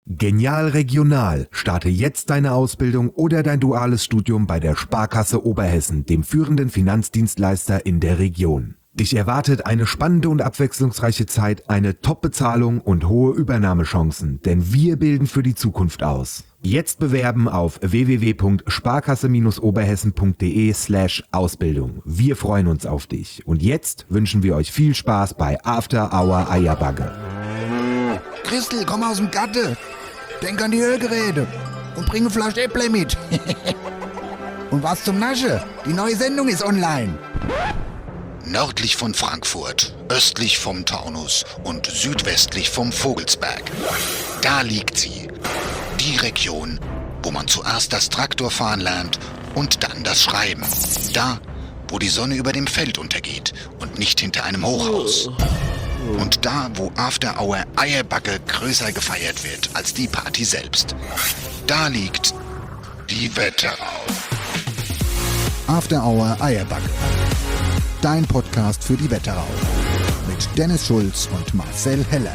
Genial Regional. Starte jetzt deine Ausbildung oder dein duales Studium bei der Sparkasse Oberhessen, dem führenden Finanzdienstleister in der Region. Dich erwartet eine spannende und abwechslungsreiche Zeit, eine Top-Bezahlung und hohe Übernahmechancen, denn wir bilden für die Zukunft aus. Jetzt bewerben auf www.sparkasse-oberhessen.de/Ausbildung. Wir freuen uns auf dich. Und jetzt wünschen wir euch viel Spaß bei After Hour Eierbagge. Christel, komm aus dem Gatte. Denk an die Ölgeräte und bring eine Flasche Äpple mit. Und was zum Nasche? Die neue Sendung ist online. Nördlich von Frankfurt, östlich vom Taunus und südwestlich vom Vogelsberg. Da liegt sie. Die Region, wo man zuerst das Traktorfahren lernt und dann das Schreiben. Da, wo die Sonne über dem Feld untergeht und nicht hinter einem Hochhaus. Und da, wo After Hour Eierbagge größer gefeiert wird als die Party selbst. Da liegt die Wetterau. After Hour Eierbagge. Dein Podcast für die Wetterau. Mit Dennis Schulz und Marcel Heller.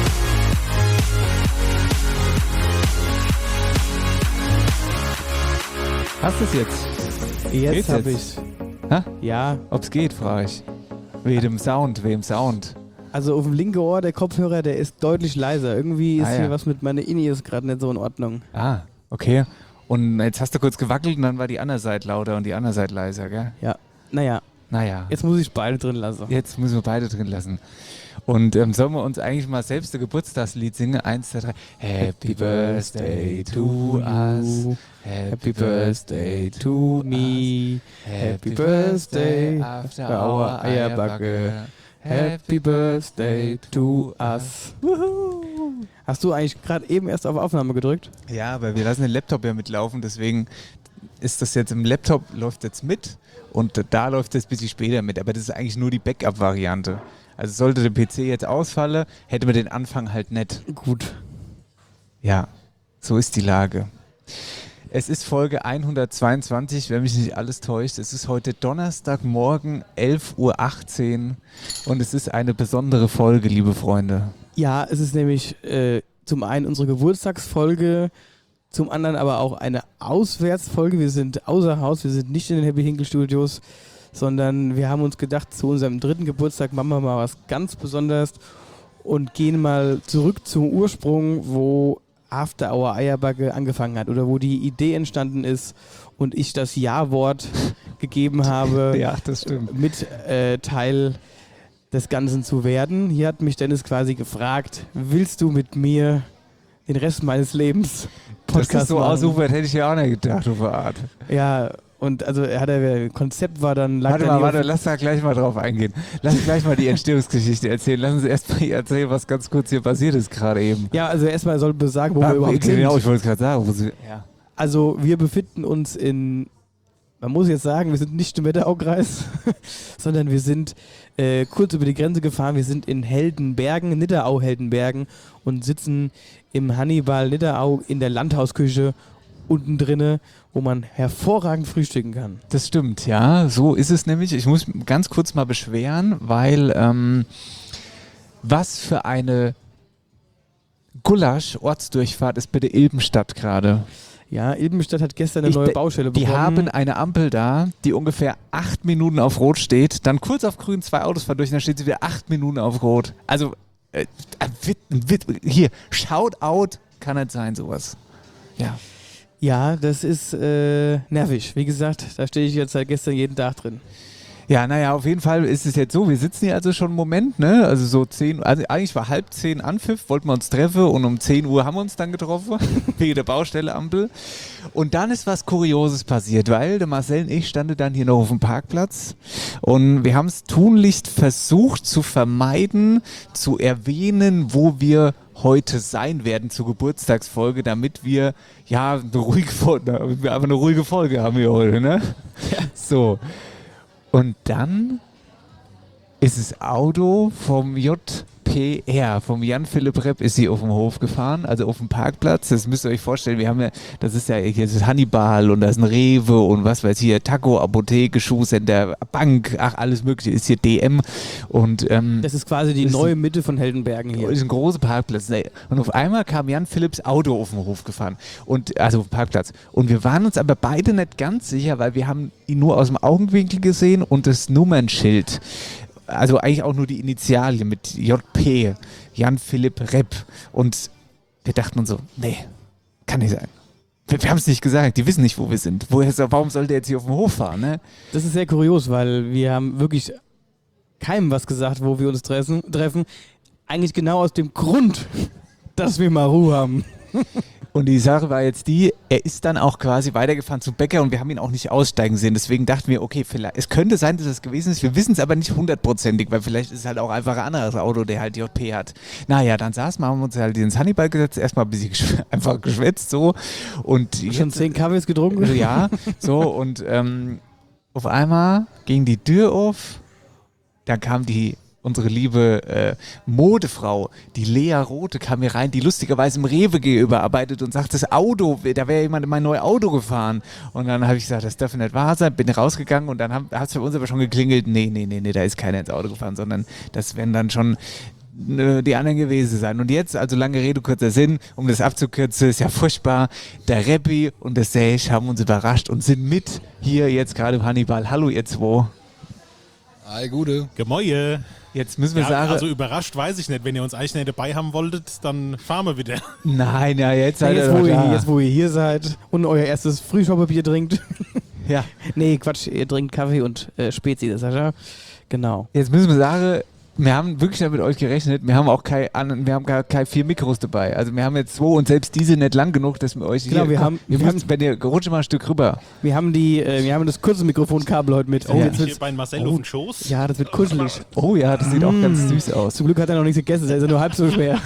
Hast du es jetzt? Jetzt hab ich's. Ha? Ja. Ob's geht, frage ich. Wem Sound? Also auf dem linken Ohr, der Kopfhörer, der ist deutlich leiser. Irgendwie ist ja. hier was mit meiner Inius gerade nicht so in Ordnung. Ah, okay. Und jetzt hast du kurz gewackelt und dann war die andere Seite lauter und die andere Seite leiser, gell? Ja. Naja. Jetzt muss ich beide drin lassen. Jetzt müssen wir beide drin lassen. Und sollen wir uns eigentlich mal selbst ein Geburtstagslied singen? 1, 2, 3. Happy Birthday to us. Happy Birthday to me. Happy Birthday after our Eierbagge. Happy Birthday to us. Woohoo. Hast du eigentlich gerade eben erst auf Aufnahme gedrückt? Ja, aber wir lassen den Laptop ja mitlaufen, deswegen ist das jetzt im Laptop, läuft jetzt mit und da läuft es ein bisschen später mit, aber das ist eigentlich nur die Backup-Variante. Also sollte der PC jetzt ausfallen, hätte man den Anfang halt nicht. Gut. Ja, so ist die Lage. Es ist Folge 122, wenn mich nicht alles täuscht. Es ist heute Donnerstagmorgen, 11:18 Uhr und es ist eine besondere Folge, liebe Freunde. Ja, es ist nämlich zum einen unsere Geburtstagsfolge, zum anderen aber auch eine Auswärtsfolge. Wir sind außer Haus, wir sind nicht in den Happy Hinkle Studios, sondern wir haben uns gedacht, zu unserem 3. Geburtstag machen wir mal was ganz Besonderes und gehen mal zurück zum Ursprung, wo After Hour Eierbagge angefangen hat oder wo die Idee entstanden ist und ich das Ja-Wort gegeben habe, ja, das stimmt, mit Teil des Ganzen zu werden. Hier hat mich Dennis quasi gefragt, willst du mit mir den Rest meines Lebens Podcast das ist so machen? ausufert, hätte ich ja auch nicht gedacht, auf eine Art. Ja, und also Konzept war dann... Warte, lass da gleich mal drauf eingehen. Lass gleich mal die Entstehungsgeschichte erzählen. Lass uns erst mal erzählen, was ganz kurz hier passiert ist gerade eben. Ja, also erstmal sollten wir sagen, wo wir überhaupt sind. Genau, ich wollte es gerade sagen. Ja. Also wir befinden uns in... Man muss jetzt sagen, wir sind nicht im Wetteraukreis, sondern wir sind kurz über die Grenze gefahren. Wir sind in Heldenbergen, Nidderau-Heldenbergen und sitzen im Hannibal Nidderau in der Landhausküche unten drinne, wo man hervorragend frühstücken kann. Das stimmt, ja. So ist es nämlich. Ich muss ganz kurz mal beschweren, weil was für eine Gulasch-Ortsdurchfahrt ist bitte Ilbenstadt gerade. Ja, Ilbenstadt hat gestern eine neue Baustelle bekommen. Die haben eine Ampel da, die ungefähr 8 Minuten auf Rot steht, dann kurz auf Grün 2 Autos fahren durch und dann steht sie wieder 8 Minuten auf Rot. Also, hier, Shoutout kann nicht sein, sowas. Ja. Ja, das ist nervig. Wie gesagt, da stehe ich jetzt seit gestern jeden Tag drin. Ja, naja, auf jeden Fall ist es jetzt so, wir sitzen hier also schon einen Moment, ne? Also so 10, also eigentlich war 9:30 Anpfiff, wollten wir uns treffen und um 10 Uhr haben wir uns dann getroffen, wegen der Baustelle Ampel. Und dann ist was Kurioses passiert, weil der Marcel und ich standen dann hier noch auf dem Parkplatz und wir haben es tunlichst versucht zu vermeiden, zu erwähnen, wo wir heute sein werden zur Geburtstagsfolge, damit wir ja eine ruhige Folge haben wir heute, ne? Ja. So. Und dann ist das Auto vom JPR, vom Jan-Philipp Repp, ist sie auf dem Hof gefahren, also auf dem Parkplatz. Das müsst ihr euch vorstellen, wir haben ja, das ist ja hier das Hannibal und da ist ein Rewe und was weiß ich, hier, Taco, Apotheke, Schuhcenter, Bank, ach, alles mögliche, ist hier DM und Das ist quasi die neue Mitte von Heldenbergen hier. das ist ein großer Parkplatz. Und auf einmal kam Jan Philipps Auto auf den Hof gefahren. Also auf den Parkplatz. Und wir waren uns aber beide nicht ganz sicher, weil wir haben ihn nur aus dem Augenwinkel gesehen und das Nummernschild. Also eigentlich auch nur die Initialien mit JP, Jan Philipp Repp. Und wir dachten uns so, nee, kann nicht sein. Wir haben es nicht gesagt, die wissen nicht, wo wir sind. Warum soll der jetzt hier auf dem Hof fahren? Ne? Das ist sehr kurios, weil wir haben wirklich keinem was gesagt, wo wir uns treffen. Eigentlich genau aus dem Grund, dass wir mal Ruhe haben. Und die Sache war jetzt die, er ist dann auch quasi weitergefahren zum Bäcker und wir haben ihn auch nicht aussteigen sehen. Deswegen dachten wir, okay, vielleicht, es könnte sein, dass es gewesen ist. Wir wissen es aber nicht hundertprozentig, weil vielleicht ist es halt auch einfach ein anderes Auto, der halt JP hat. Naja, dann saßen wir, haben uns halt ins Hannibal gesetzt, erstmal ein bisschen einfach geschwätzt so. Und schon 10 Kaffees getrunken? Ja, so und auf einmal ging die Tür auf, da kam unsere liebe Modefrau, die Lea Rote, kam hier rein, die lustigerweise im Rewe überarbeitet und sagt, das Auto, da wäre jemand in mein neues Auto gefahren. Und dann habe ich gesagt, das darf nicht wahr sein, bin rausgegangen und dann hat es für uns aber schon geklingelt, nee, da ist keiner ins Auto gefahren, sondern das werden dann schon die anderen gewesen sein. Und jetzt, also lange Rede, kurzer Sinn, um das abzukürzen, ist ja furchtbar, der Reppi und der Sage haben uns überrascht und sind mit hier jetzt gerade im Hannibal. Hallo ihr zwei. Hi, Gude. Gemäue. Jetzt müssen wir sagen... Also überrascht weiß ich nicht. Wenn ihr uns eigentlich nicht dabei haben wolltet, dann fahren wir wieder. Nein, ja, jetzt seid ihr jetzt, doch da. Jetzt, wo ihr hier seid und euer erstes Frühschauerbier trinkt. Ja. Nee, Quatsch, ihr trinkt Kaffee und Spezi, das heißt ja. Genau. Jetzt müssen wir sagen, wir haben wirklich mit euch gerechnet, wir haben auch gar keine 4 Mikros dabei. Also wir haben jetzt 2 und selbst diese nicht lang genug, dass wir euch genau, hier... wenn ihr rutscht mal ein Stück rüber. Wir haben das kurze Mikrofonkabel heute mit. Oh, ja. Hier bei Marcel auf dem Schoß. Ja, das wird kuschelig. Oh ja, das sieht auch ganz süß aus. Zum Glück hat er noch nichts gegessen, der ist ja nur halb so schwer.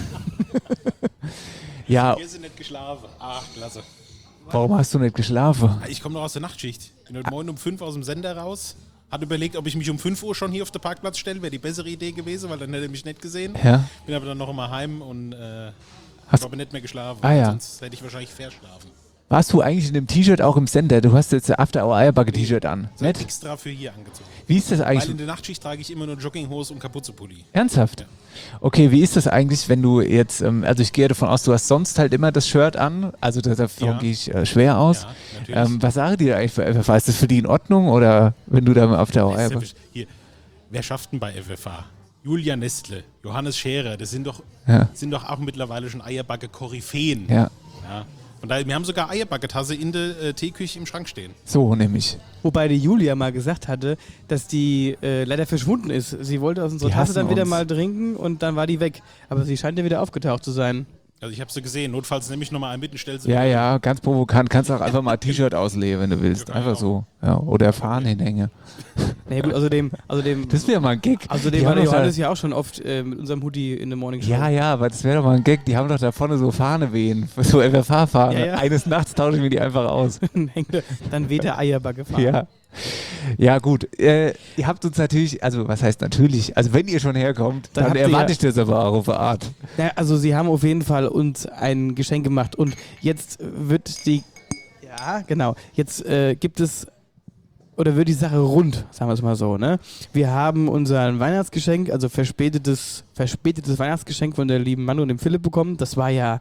Ja. Hier sind nicht geschlafen. Ach, klasse. Warum hast du nicht geschlafen? Ich komme noch aus der Nachtschicht. Bin heute Morgen um 5 aus dem Sender raus. Hat überlegt, ob ich mich um 5 Uhr schon hier auf den Parkplatz stelle. Wäre die bessere Idee gewesen, weil dann hätte er mich nicht gesehen. Ja. Bin aber dann noch immer heim und habe aber nicht mehr geschlafen. Ah, ja. Sonst hätte ich wahrscheinlich verschlafen. Warst du eigentlich in dem T-Shirt auch im Sender? Du hast jetzt After Hour Eierbacke T-Shirt an. So Nicht? extra für hier angezogen. Wie ist das eigentlich? Weil in der Nachtschicht trage ich immer nur Jogginghose und Kapuzenpulli. Ernsthaft? Ja. Okay, wie ist das eigentlich, wenn du jetzt, also ich gehe davon aus, du hast sonst halt immer das Shirt an, also davon gehe ich schwer aus. Ja, natürlich. Was sagen die da eigentlich für FFH? Ist das für die in Ordnung oder wenn du da auf der Eierbacke... Hier, wer schafft denn bei FFH? Julia Nestle, Johannes Scherer, das sind doch auch mittlerweile schon Eierbacke-Koryphäen. Ja. Ja. Und da, wir haben sogar Eierbacke-Tasse in der Teeküche im Schrank stehen. So nämlich. Wobei die Julia mal gesagt hatte, dass die leider verschwunden ist. Sie wollte aus unserer Die Tasse hassen dann wieder uns. mal trinken und dann war die weg. Aber sie scheint ja wieder aufgetaucht zu sein. Also ich habe sie gesehen. Notfalls nehme ich nochmal einen mit und stelle sie Ja, wieder. ja, ganz provokant. Kannst auch einfach mal ein T-Shirt auslegen, wenn du willst. Ja, Einfach genau. so. Ja, oder Fahnen hinhängen. Na ja, gut, außerdem Das wäre mal ein Gag. außerdem Die war haben der doch da- Johannes ja auch schon oft mit unserem Hoodie in der Morning Show. Ja, ja, aber das wäre doch mal ein Gag. Die haben doch da vorne so Fahne wehen. So FFH-Fahne. Ja, ja. Eines Nachts tauschen wir die einfach aus. Dann weht der Eierbacke fahren. Ja. Ja, gut. Ihr habt uns natürlich, also was heißt natürlich, also wenn ihr schon herkommt, Dann dann habt ihr erwarte ja- ich das aber auch auf eine Art. Ja, also sie haben auf jeden Fall uns ein Geschenk gemacht und jetzt wird die, ja genau, jetzt gibt es, oder wird die Sache rund, sagen wir es mal so, ne? Wir haben unser Weihnachtsgeschenk, also verspätetes Weihnachtsgeschenk von der lieben Manu und dem Philipp bekommen. Das war ja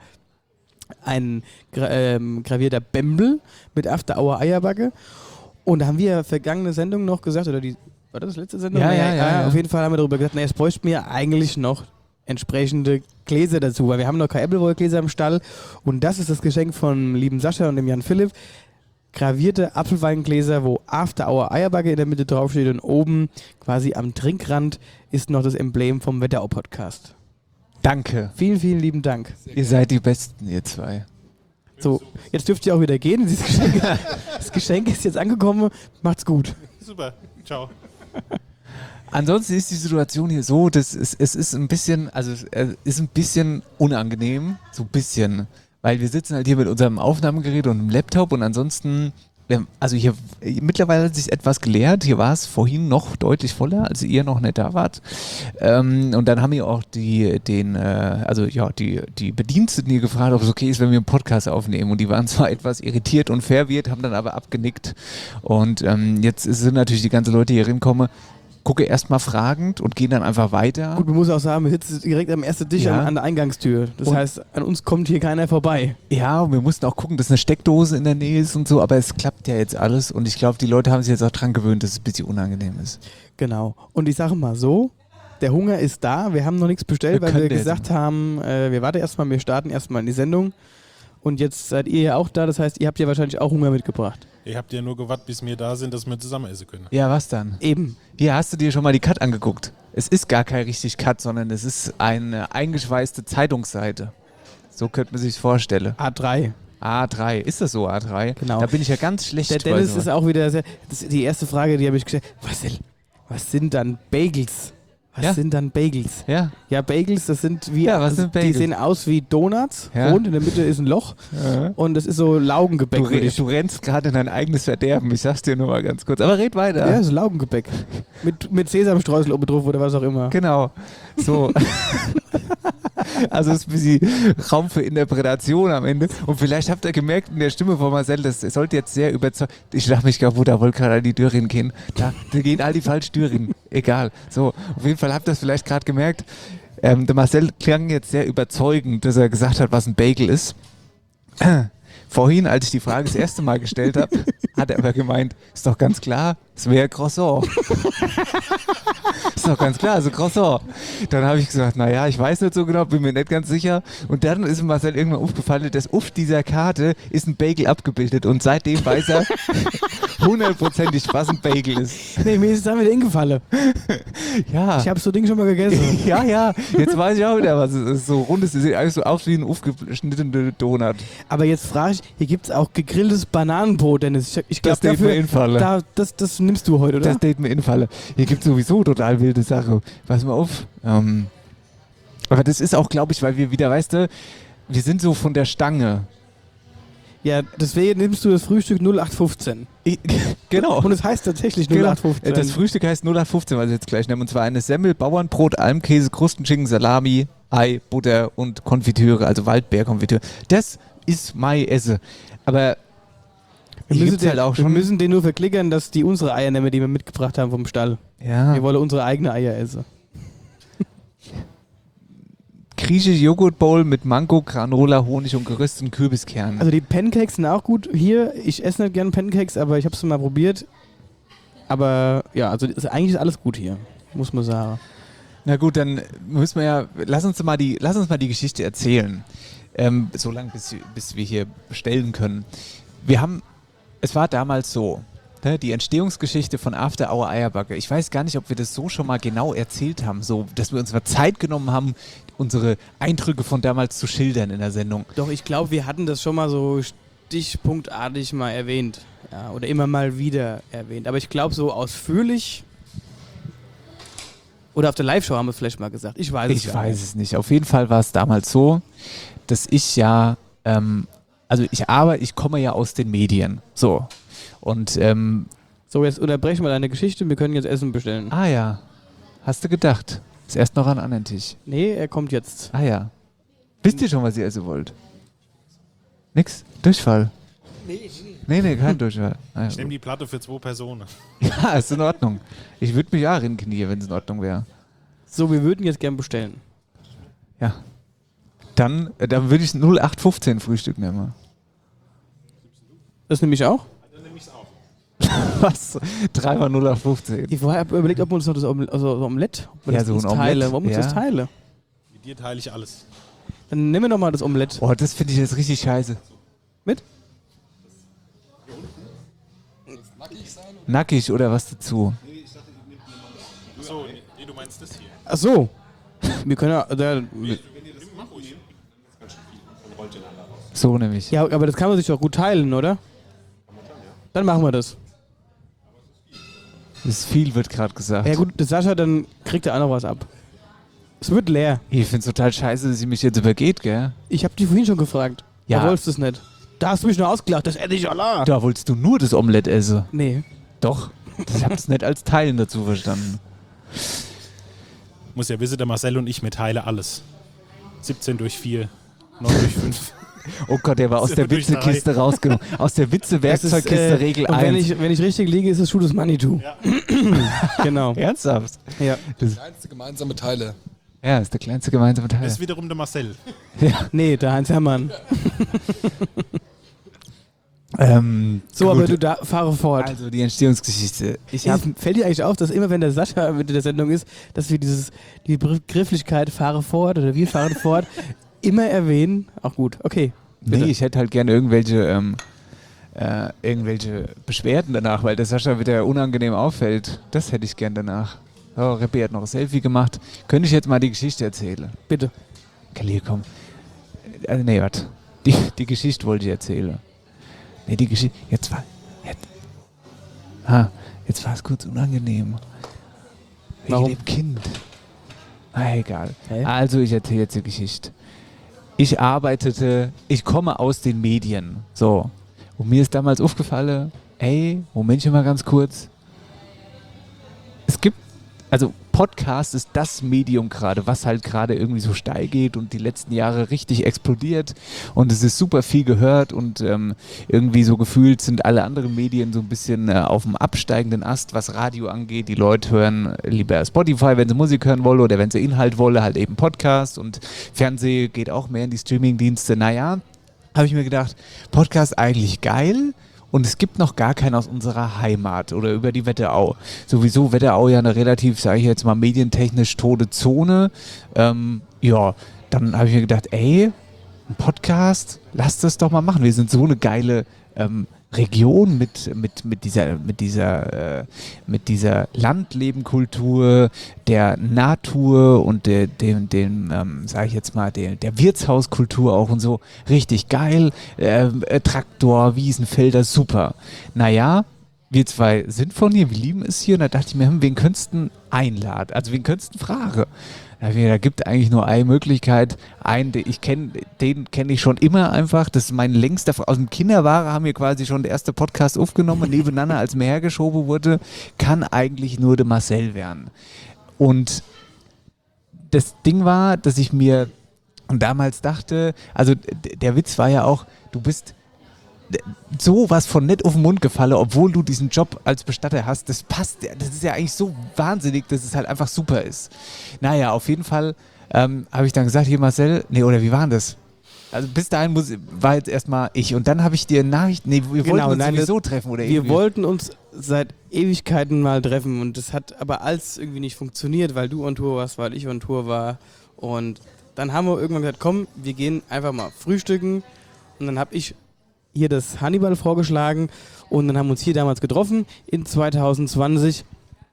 ein gravierter Bembel mit After Hour Eierbacke. Und da haben wir vergangene Sendung noch gesagt, oder war das letzte Sendung? Ja, ja. Auf jeden Fall haben wir darüber gesagt, es bräuchte mir eigentlich noch entsprechende Gläser dazu, weil wir haben noch keine Appleboy-Gläser im Stall und das ist das Geschenk von lieben Sascha und dem Jan Philipp. Gravierte Apfelweingläser, wo After Hour Eierbacke in der Mitte draufsteht und oben quasi am Trinkrand ist noch das Emblem vom Wetterau-Podcast. Danke. Vielen, vielen lieben Dank. Ihr seid die Besten, ihr zwei. So, jetzt dürft ihr auch wieder gehen. Das Geschenk ist jetzt angekommen. Macht's gut. Super, ciao. Ansonsten ist die Situation hier so, dass es ist ein bisschen, also es ist ein bisschen unangenehm, so ein bisschen, weil wir sitzen halt hier mit unserem Aufnahmegerät und einem Laptop und ansonsten also hier mittlerweile hat sich etwas geleert. Hier war es vorhin noch deutlich voller, als ihr noch nicht da wart. Und dann haben wir auch die Bediensteten hier gefragt, ob es okay ist, wenn wir einen Podcast aufnehmen. Und die waren zwar etwas irritiert und verwirrt, haben dann aber abgenickt. Und jetzt sind natürlich die ganzen Leute, die hier hinkommen, gucke erstmal fragend und gehen dann einfach weiter. Gut, man muss auch sagen, wir sitzen direkt am ersten Tisch an der Eingangstür. Das heißt, an uns kommt hier keiner vorbei. Ja, und wir mussten auch gucken, dass eine Steckdose in der Nähe ist und so, aber es klappt ja jetzt alles und ich glaube, die Leute haben sich jetzt auch dran gewöhnt, dass es ein bisschen unangenehm ist. Genau. Und ich sage mal so, der Hunger ist da, wir haben noch nichts bestellt, weil wir gesagt haben, wir warten erstmal, wir starten erstmal in die Sendung und jetzt seid ihr ja auch da, das heißt, ihr habt ja wahrscheinlich auch Hunger mitgebracht. Ihr habt ja nur gewartet, bis wir da sind, dass wir zusammen essen können. Ja, was dann? Eben. Hier, hast du dir schon mal die Cut angeguckt? Es ist gar kein richtig Cut, sondern es ist eine eingeschweißte Zeitungsseite. So könnte man sich vorstellen. A3. A3, ist das so A3? Genau. Da bin ich ja ganz schlecht. Der Dennis ist auch wieder sehr, die erste Frage, die habe ich gestellt. Was sind dann Bagels? Was sind dann Bagels? Ja. Ja, Bagels, das sind wie, was sind Bagels? Die sehen aus wie Donuts, Ja. rund, in der Mitte ist ein Loch und das ist so Laugengebäck. Du rennst gerade in dein eigenes Verderben, ich sag's dir nur mal ganz kurz. Aber red weiter. Ja, so Laugengebäck. mit Sesamstreusel oben drauf oder was auch immer. Genau. So. Also es ist ein bisschen Raum für Interpretation am Ende. Und vielleicht habt ihr gemerkt in der Stimme von Marcel, das sollte jetzt sehr überzeugt. Ich lach mich kaputt, da wollte gerade an die Tür gehen. Da gehen all die falsche Türen. Egal. So, auf jeden Fall habt ihr es vielleicht gerade gemerkt. Der Marcel klang jetzt sehr überzeugend, dass er gesagt hat, was ein Bagel ist. Vorhin, als ich die Frage das erste Mal gestellt habe, hat er aber gemeint, ist doch ganz klar, es wäre Croissant. Ist doch ganz klar, also Croissant. Dann habe ich gesagt, naja, ich weiß nicht so genau, bin mir nicht ganz sicher. Und dann ist mir Marcel irgendwann aufgefallen, dass auf dieser Karte ist ein Bagel abgebildet. Und seitdem weiß er hundertprozentig, was ein Bagel ist. Nee, mir ist es damit hingefallen. Ja. Ich habe so Ding schon mal gegessen. Ja, jetzt weiß ich auch wieder, was es ist. So rund ist, sieht eigentlich so aus wie ein aufgeschnittener Donut. Aber jetzt frage ich, hier gibt es auch gegrilltes Bananenbrot, Dennis. Ich glaube, Das steht mir in Falle. Das nimmst du heute, oder? Das steht mir in Falle. Hier gibt es sowieso total wilde Sachen. Pass mal auf. Aber das ist auch, glaube ich, weil wir wieder, weißt du, wir sind so von der Stange. Ja, deswegen nimmst du das Frühstück 0815. Genau. Und es heißt tatsächlich 0815. Das Frühstück heißt 0815, was ich jetzt gleich nenne. Und zwar eine Semmel, Bauernbrot, Almkäse, Krustenschinken, Salami, Ei, Butter und Konfitüre, also Waldbeerkonfitüre. Das ist mein Esse. Aber wir müssen den nur verklickern, dass die unsere Eier nehmen, die wir mitgebracht haben vom Stall. Ja. Wir wollen unsere eigenen Eier essen. Griechische Joghurtbowl mit Mango, Granola, Honig und gerösteten Kürbiskernen. Also die Pancakes sind auch gut. Hier, ich esse nicht gerne Pancakes, aber ich habe es mal probiert. Aber ja, also eigentlich ist alles gut hier, muss man sagen. Na gut, dann müssen wir ja, lass uns mal die Geschichte erzählen. So lange, bis wir hier bestellen können. Es war damals so, ne, die Entstehungsgeschichte von After Hour Eierbacke. Ich weiß gar nicht, ob wir das so schon mal genau erzählt haben, so, dass wir uns mal Zeit genommen haben, unsere Eindrücke von damals zu schildern in der Sendung. Doch, ich glaube, wir hatten das schon mal so stichpunktartig mal erwähnt. Ja, oder immer mal wieder erwähnt. Aber ich glaube, so ausführlich. Oder auf der Live-Show haben wir es vielleicht mal gesagt. Ich weiß es nicht. Auf jeden Fall war es damals so, dass ich ja, ich komme ja aus den Medien. So. Und, so, jetzt unterbrechen wir deine Geschichte. Wir können jetzt Essen bestellen. Ah ja. Hast du gedacht? Ist erst noch an einen anderen Tisch. Nee, er kommt jetzt. Ah ja. Wisst ihr schon, was ihr essen wollt? Nix? Durchfall? Nee, kein Durchfall. Ah, ja. Ich nehme die Platte für 2 Personen. Ja, ist in Ordnung. Ich würde mich auch rinknie, wenn es in Ordnung wäre. So, wir würden jetzt gern bestellen. Ja. Dann würde ich 0815 Frühstück nehmen. Das nehme ich auch? Dann nehme ich es auch. Was? 3 mal 0815. Ich habe überlegt, ob wir uns noch das Omelett, ob wir Ja, das so ein uns Omelett, teilen. Warum uns ja. das teilen? Mit dir teile ich alles. Dann nehmen wir nochmal das Omelett. Boah, das finde ich jetzt richtig scheiße. Mit? Nackig oder was dazu? Achso, nee, du meinst das hier. Ach so. Wir können So nämlich. ja, aber das kann man sich doch gut teilen, oder? Dann machen wir das. Das ist viel, wird gerade gesagt. Ja gut, der Sascha, dann kriegt er auch noch was ab. Es wird leer. Ich finde es total scheiße, dass sie mich jetzt übergeht, gell? Ich habe die vorhin schon gefragt. Ja. Du wolltest es nicht. Da hast du mich nur ausgelacht, das hätte ich Allah. Da wolltest du nur das Omelett essen. Nee. Doch. Ich habe es nicht als Teilen dazu verstanden. Muss ja wissen, der Marcel und ich, wir teilen alles. 17 durch 4, 9 durch 5. Oh Gott, der war aus Sind der wir durch Witzekiste rausgenommen. Aus der Witze-Werkzeugkiste Regel und 1. wenn ich richtig liege, ist es Schuh des Manitou. Ja. Genau. Ernsthaft? Ja. Kleinste gemeinsame Teile. Ja, ist der kleinste gemeinsame Teil. Das ist wiederum der Marcel. Nee, der Heinz Hermann. So, gut. aber du fahre fort. Also die Entstehungsgeschichte. Fällt dir eigentlich auf, dass immer wenn der Sascha mit der Sendung ist, dass wir die Begrifflichkeit fahre fort oder wir fahren fort immer erwähnen? Auch gut, okay. Bitte. Nee, ich hätte halt gerne irgendwelche Beschwerden danach, weil der Sascha wieder unangenehm auffällt. Das hätte ich gern danach. Oh, Reppi hat noch ein Selfie gemacht. Könnte ich jetzt mal die Geschichte erzählen? Bitte. Khalil, komm. Also, nee, warte. Die Geschichte wollte ich erzählen. Nee, die Geschichte. Jetzt war es kurz unangenehm. Wegen Warum? dem Kind. Egal. Hä? Also, ich erzähle jetzt die Geschichte. Ich komme aus den Medien. So. Und mir ist damals aufgefallen, Momentchen mal ganz kurz. Podcast ist das Medium gerade, was halt gerade irgendwie so steil geht und die letzten Jahre richtig explodiert und es ist super viel gehört und irgendwie so gefühlt sind alle anderen Medien so ein bisschen auf dem absteigenden Ast, was Radio angeht. Die Leute hören lieber Spotify, wenn sie Musik hören wollen oder wenn sie Inhalt wollen, halt eben Podcast und Fernsehen geht auch mehr in die Streamingdienste. Naja, habe ich mir gedacht, Podcast eigentlich geil. Und es gibt noch gar keinen aus unserer Heimat oder über die Wetterau. Sowieso Wetterau ja eine relativ, sage ich jetzt mal, medientechnisch tote Zone. Dann habe ich mir gedacht, ein Podcast, lass das doch mal machen. Wir sind so eine geile Region mit dieser Landlebenkultur, der Natur und der Wirtshauskultur auch und so. Richtig geil. Traktor, Wiesen, Felder, super. Naja, wir zwei sind von hier, wir lieben es hier. Und da dachte ich mir, wen könntest du einladen? Also wen könntest du fragen? Da gibt eigentlich nur eine Möglichkeit. Den kenne ich schon immer einfach. Das ist mein längster. Aus dem Kinderware haben wir quasi schon der erste Podcast aufgenommen. Nebeneinander, als mir hergeschoben wurde, kann eigentlich nur der Marcel werden. Und das Ding war, dass ich mir damals dachte, also der Witz war ja auch, du bist sowas von nett auf den Mund gefallen, obwohl du diesen Job als Bestatter hast. Das passt, das ist ja eigentlich so wahnsinnig, dass es halt einfach super ist. Naja, auf jeden Fall habe ich dann gesagt, hier Marcel, oder wie war denn das? Also bis dahin war jetzt erstmal ich und dann habe ich dir eine Nachricht, wir wollten uns sowieso treffen oder irgendwie. Wir wollten uns seit Ewigkeiten mal treffen und das hat aber alles irgendwie nicht funktioniert, weil du on Tour warst, weil ich on Tour war und dann haben wir irgendwann gesagt, komm, wir gehen einfach mal frühstücken und dann habe ich hier das Hannibal vorgeschlagen und dann haben wir uns hier damals getroffen in 2020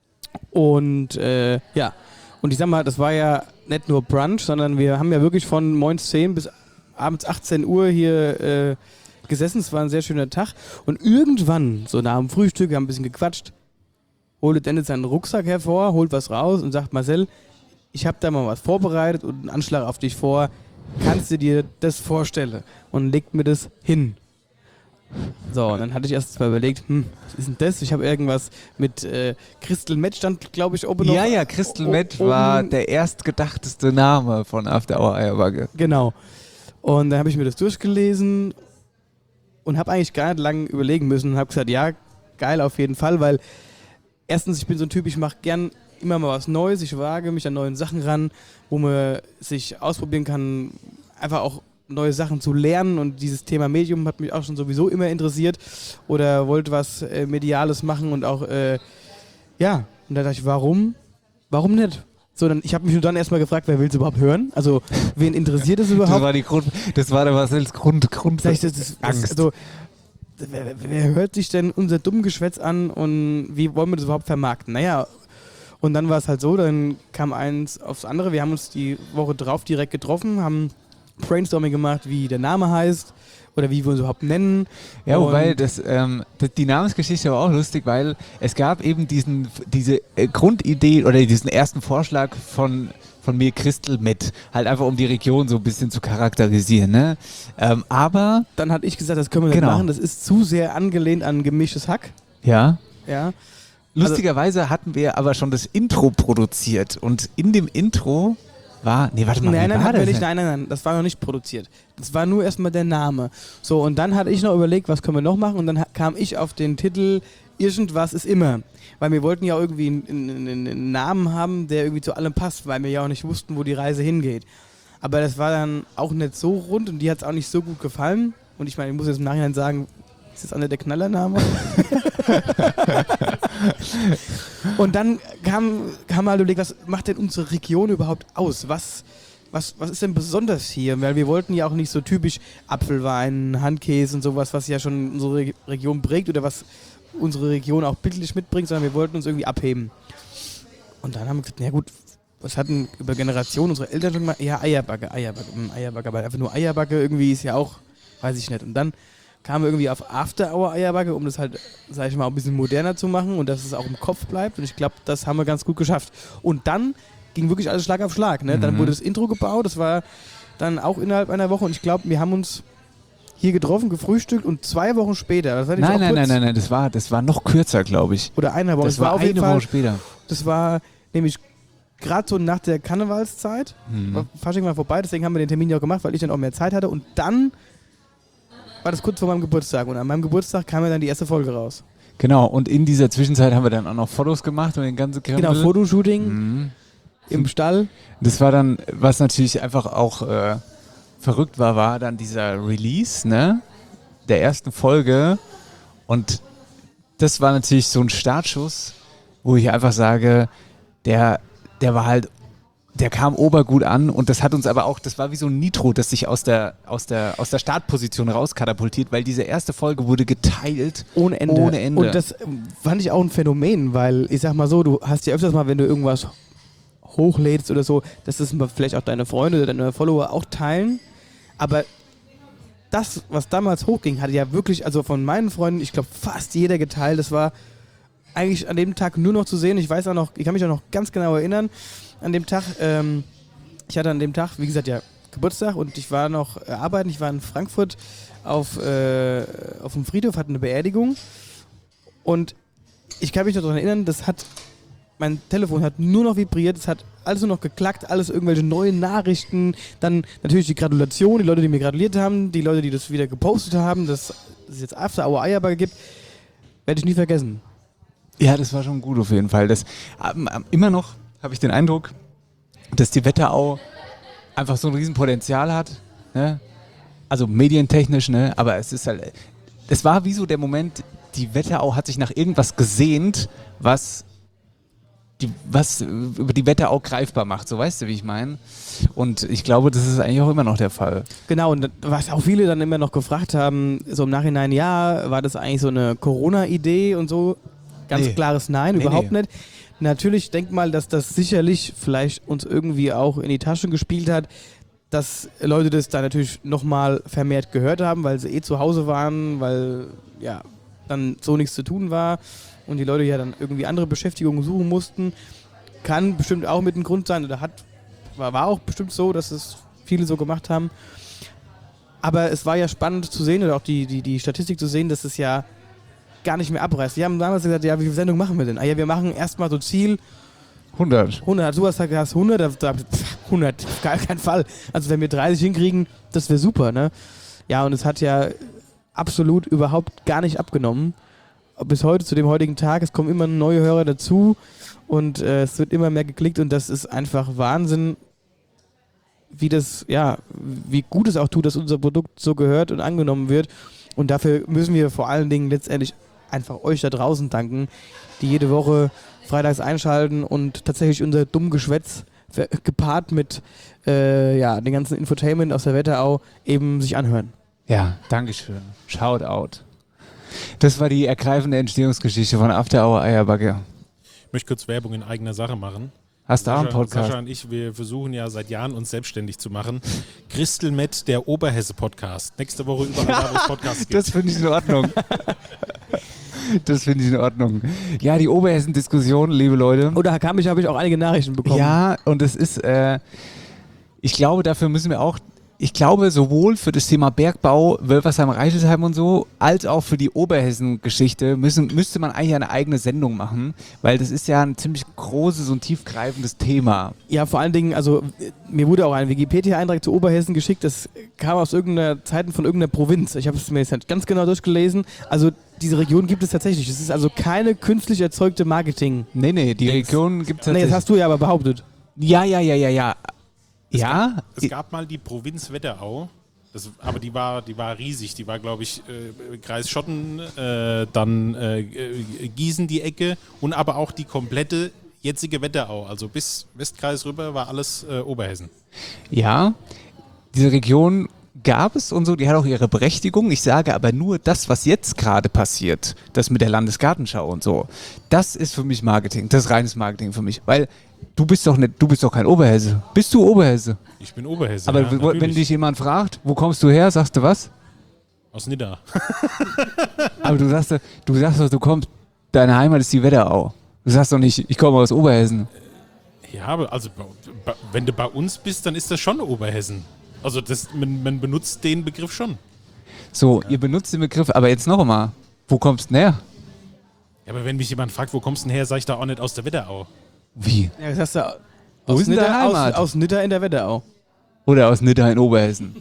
und und ich sag mal, das war ja nicht nur Brunch, sondern wir haben ja wirklich von morgens 10 bis abends 18 Uhr hier gesessen, es war ein sehr schöner Tag und irgendwann, so nach dem Frühstück, wir haben ein bisschen gequatscht, holte Dennis seinen Rucksack hervor, holt was raus und sagt, Marcel, ich habe da mal was vorbereitet und einen Anschlag auf dich vor, kannst du dir das vorstellen? Und legt mir das hin. So, und dann hatte ich erst mal überlegt, was ist denn das? Ich habe irgendwas mit Crystal Met stand, glaube ich, oben noch. Ja, Crystal Met war der erstgedachteste Name von After Hour Eierbagge. Genau. Und dann habe ich mir das durchgelesen und habe eigentlich gar nicht lange überlegen müssen und habe gesagt, ja, geil auf jeden Fall, weil erstens, ich bin so ein Typ, ich mache gern immer mal was Neues, ich wage mich an neuen Sachen ran, wo man sich ausprobieren kann, einfach auch neue Sachen zu lernen und dieses Thema Medium hat mich auch schon sowieso immer interessiert oder wollte was Mediales machen und auch, und da dachte ich, warum nicht? So, ich habe mich nur dann erstmal gefragt, wer will es überhaupt hören? Also, wen interessiert es überhaupt? Das war der Marcels Grund Angst. Also, wer hört sich denn unser dummes Geschwätz an und wie wollen wir das überhaupt vermarkten? Naja, und dann war es halt so, dann kam eins aufs andere. Wir haben uns die Woche drauf direkt getroffen, haben Brainstorming gemacht, wie der Name heißt oder wie wir uns überhaupt nennen. Ja, wobei die Namensgeschichte war auch lustig, weil es gab eben diese Grundidee oder diesen ersten Vorschlag von von mir Crystal Met, halt einfach um die Region so ein bisschen zu charakterisieren. Ne? Aber Dann hatte ich gesagt, das können wir nicht Genau. machen. Das ist zu sehr angelehnt an gemischtes Hack. ja, Ja. lustigerweise hatten wir aber schon das Intro produziert und in dem Intro war, nee, warte mal, Nein, wie war hatten wir das nicht, denn? nein, das war noch nicht produziert. Das war nur erstmal der Name. So, und dann hatte ich noch überlegt, was können wir noch machen und dann kam ich auf den Titel Irgendwas ist immer. Weil wir wollten ja auch irgendwie einen Namen haben, der irgendwie zu allem passt, weil wir ja auch nicht wussten, wo die Reise hingeht. Aber das war dann auch nicht so rund und die hat es auch nicht so gut gefallen. Und ich meine, ich muss jetzt im Nachhinein sagen, ist das auch nicht der Knallername? Und dann kam halt überlegt, was macht denn unsere Region überhaupt aus? Was ist denn besonders hier? Weil wir wollten ja auch nicht so typisch Apfelwein, Handkäse und sowas, was ja schon unsere Region prägt oder was unsere Region auch bildlich mitbringt, sondern wir wollten uns irgendwie abheben. Und dann haben wir gesagt, na gut, was hatten über Generationen unsere Eltern schon mal? Ja, Eierbacke, aber einfach nur Eierbacke irgendwie ist ja auch, weiß ich nicht. Und dann kamen wir irgendwie auf After Hour Eierbacke, um das halt, sag ich mal, ein bisschen moderner zu machen und dass es auch im Kopf bleibt. Und ich glaube, das haben wir ganz gut geschafft. Und dann ging wirklich alles Schlag auf Schlag. Ne? Dann wurde das Intro gebaut, das war dann auch innerhalb einer Woche und ich glaube, wir haben uns hier getroffen, gefrühstückt und 2 Wochen später, das war nicht auch kurz, Nein, das war noch kürzer, glaube ich. oder eine Woche, Das es war auf jeden eine Fall, Woche später. das war nämlich gerade so nach der Karnevalszeit, Fasching war vorbei, deswegen haben wir den Termin ja auch gemacht, weil ich dann auch mehr Zeit hatte und dann war das kurz vor meinem Geburtstag und an meinem Geburtstag kam ja dann die erste Folge raus. Genau, und in dieser Zwischenzeit haben wir dann auch noch Fotos gemacht und den ganzen Krempel. Genau, Fotoshooting im Stall. Das war dann, was natürlich einfach auch verrückt war dann dieser Release, ne, der ersten Folge und das war natürlich so ein Startschuss, wo ich einfach sage, der war halt, der kam obergut an und das hat uns aber auch, das war wie so ein Nitro, das sich aus der Startposition rauskatapultiert, weil diese erste Folge wurde geteilt. Ohne Ende. Und das fand ich auch ein Phänomen, weil ich sag mal so, du hast ja öfters mal, wenn du irgendwas hochlädst oder so, dass das vielleicht auch deine Freunde oder deine Follower auch teilen. Aber das, was damals hochging, hatte ja wirklich, also von meinen Freunden, ich glaube fast jeder geteilt. Das war eigentlich an dem Tag nur noch zu sehen. Ich weiß auch noch, ich kann mich auch noch ganz genau erinnern, an dem Tag, ich hatte an dem Tag, wie gesagt, ja, Geburtstag und ich war noch arbeiten. Ich war in Frankfurt auf dem Friedhof, hatte eine Beerdigung und ich kann mich noch daran erinnern, mein Telefon hat nur noch vibriert, es hat alles nur noch geklackt, alles irgendwelche neuen Nachrichten, dann natürlich die Gratulation, die Leute, die mir gratuliert haben, die Leute, die das wieder gepostet haben, dass es jetzt After Hour Eierbacke gibt, werde ich nie vergessen. Ja, das war schon gut auf jeden Fall. Das, immer noch habe ich den Eindruck, dass die Wetterau einfach so ein Riesenpotenzial hat, ne? Also medientechnisch, ne? Aber es ist halt, es war wie so der Moment, die Wetterau hat sich nach irgendwas gesehnt, was über die Wetterau greifbar macht, so weißt du, wie ich meine. Und ich glaube, das ist eigentlich auch immer noch der Fall. Genau, und was auch viele dann immer noch gefragt haben, so im Nachhinein, ja, war das eigentlich so eine Corona-Idee und so? Ganz klares Nein, überhaupt nicht. Natürlich, denk mal, dass das sicherlich vielleicht uns irgendwie auch in die Tasche gespielt hat, dass Leute das da natürlich nochmal vermehrt gehört haben, weil sie zu Hause waren, weil ja dann so nichts zu tun war und die Leute ja dann irgendwie andere Beschäftigungen suchen mussten. Kann bestimmt auch mit ein Grund sein oder war auch bestimmt so, dass es viele so gemacht haben. Aber es war ja spannend zu sehen oder auch die Statistik zu sehen, dass es ja gar nicht mehr abreißt. Die haben damals gesagt, ja, wie viele Sendungen machen wir denn? Ah ja, wir machen erstmal so Ziel 100. 100. Du hast 100, 100, auf gar keinen Fall. Also wenn wir 30 hinkriegen, das wäre super, ne? Ja, und es hat ja absolut überhaupt gar nicht abgenommen. Bis heute, zu dem heutigen Tag, es kommen immer neue Hörer dazu und es wird immer mehr geklickt und das ist einfach Wahnsinn, wie gut es auch tut, dass unser Produkt so gehört und angenommen wird. Und dafür müssen wir vor allen Dingen letztendlich einfach euch da draußen danken, die jede Woche freitags einschalten und tatsächlich unser dumm Geschwätz gepaart mit den ganzen Infotainment aus der Wetterau eben sich anhören. Ja, Dankeschön. Shout out. Das war die ergreifende Entstehungsgeschichte von After Hour Eierbacke. Ich möchte kurz Werbung in eigener Sache machen. Hast du auch einen Podcast? Sascha und ich, wir versuchen ja seit Jahren uns selbstständig zu machen. Crystal Met, der Oberhesse-Podcast. Nächste Woche überall, da wo es Podcasts gibt. Das finde ich in Ordnung. Das finde ich in Ordnung. Ja, die Oberhessen-Diskussion, liebe Leute. Oder habe ich auch einige Nachrichten bekommen. Ja, und es ist, ich glaube, dafür müssen wir auch, ich glaube, sowohl für das Thema Bergbau, Wölfersheim, Reichelsheim und so, als auch für die Oberhessen-Geschichte müsste man eigentlich eine eigene Sendung machen, weil das ist ja ein ziemlich großes und tiefgreifendes Thema. Ja, vor allen Dingen, also mir wurde auch ein Wikipedia-Eintrag zu Oberhessen geschickt, das kam aus irgendeiner Zeiten von irgendeiner Provinz. Ich habe es mir jetzt nicht ganz genau durchgelesen. Also diese Region gibt es tatsächlich. Es ist also keine künstlich erzeugte Marketing. Nee, die Region gibt es Nee, tatsächlich. das hast du ja aber behauptet. Ja. Es gab mal die Provinz Wetterau, aber die war riesig. Die war, glaube ich, Kreis Schotten, dann Gießen die Ecke und aber auch die komplette jetzige Wetterau. Also bis Westkreis rüber war alles Oberhessen. Ja, diese Region gab es und so, die hat auch ihre Berechtigung. Ich sage aber nur, das, was jetzt gerade passiert, das mit der Landesgartenschau und so, das ist für mich Marketing. Das ist reines Marketing für mich, weil du bist doch kein Oberhesse. Bist du Oberhesse? Ich bin Oberhesse. Aber ja, wenn natürlich. dich jemand fragt, wo kommst du her, sagst du was? Aus Nidda. Aber du sagst doch, deine Heimat ist die Wetterau. Du sagst doch nicht, ich komme aus Oberhessen. Ja, aber also wenn du bei uns bist, dann ist das schon Oberhessen. Also man benutzt den Begriff schon. So, ihr benutzt den Begriff, aber jetzt noch einmal, wo kommst du denn her? Ja, aber wenn mich jemand fragt, wo kommst du denn her, sag ich da auch nicht aus der Wetterau. Wie? Ja, das hast du Wo ist denn deine Heimat? aus Nidda in der Wetterau. Oder aus Nidda in Oberhessen.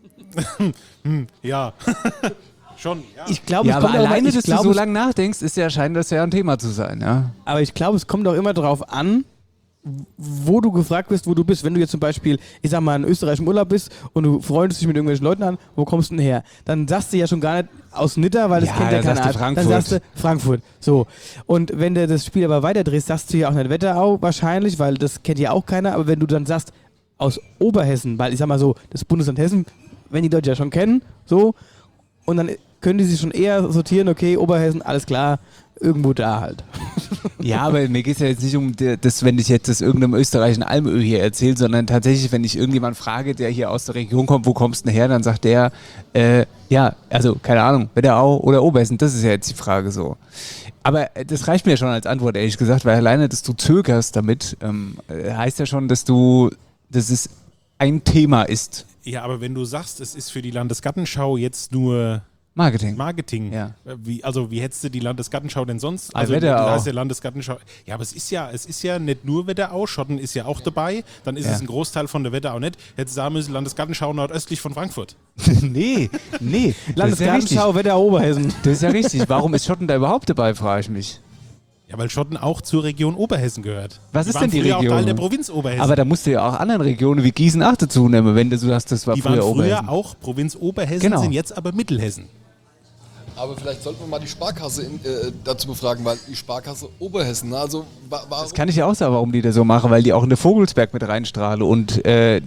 Ja, schon. Ja. Ich glaube, Ja, es aber kommt auch alleine, immer, dass du so lange nachdenkst, scheint das ja ein Thema zu sein, ja. aber ich glaube, es kommt auch immer darauf an, wo du gefragt wirst, wo du bist. Wenn du jetzt zum Beispiel, ich sag mal, in Österreich im Urlaub bist und du freundest dich mit irgendwelchen Leuten an, wo kommst du denn her? Dann sagst du ja schon gar nicht aus Nidda, weil das Ja, kennt ja dann keiner. sagst du Frankfurt. Dann sagst du Frankfurt. So. Und wenn du das Spiel aber weiterdrehst, sagst du ja auch nicht Wetterau wahrscheinlich, weil das kennt ja auch keiner. Aber wenn du dann sagst aus Oberhessen, weil ich sag mal so, das Bundesland Hessen, wenn die Leute ja schon kennen, so, und dann können die sich schon eher sortieren, okay, Oberhessen, alles klar, irgendwo da halt. Ja, aber mir geht es ja jetzt nicht um das, wenn ich jetzt das irgendeinem österreichischen Almöl hier erzähle, sondern tatsächlich, wenn ich irgendjemand frage, der hier aus der Region kommt, wo kommst du denn her, dann sagt der, ja, also keine Ahnung, Wetterau oder Oberhessen, das ist ja jetzt die Frage so. Aber das reicht mir schon als Antwort, ehrlich gesagt, weil alleine, dass du zögerst damit, heißt ja schon, dass es ein Thema ist. Ja, aber wenn du sagst, es ist für die Landesgartenschau jetzt nur Marketing. Ja. Wie hättest du die Landesgartenschau denn sonst? Also Wetterau. Da ist ja Landesgartenschau. Ja, aber es ist ja nicht nur Wetterau, Schotten ist ja auch dabei, dann ist es ein Großteil von der Wetterau nicht. Hättest du sagen müssen, Landesgartenschau nordöstlich von Frankfurt. Nee. Landesgartenschau, Wetterau, Oberhessen. Das ist ja richtig. Warum ist Schotten da überhaupt dabei, frage ich mich. Ja, weil Schotten auch zur Region Oberhessen gehört. Was ist denn die früher Region? auch Teil der Provinz Oberhessen. Aber da musst du ja auch anderen Regionen wie Gießen auch dazu nehmen, wenn du sagst, das war die waren früher früher Oberhessen. auch Provinz Oberhessen, Genau. sind jetzt aber Mittelhessen. Aber vielleicht sollten wir mal die Sparkasse dazu befragen, weil die Sparkasse Oberhessen, ne? Also warum? Das kann ich ja auch sagen, warum die das so machen, weil die auch in der Vogelsberg mit reinstrahlen und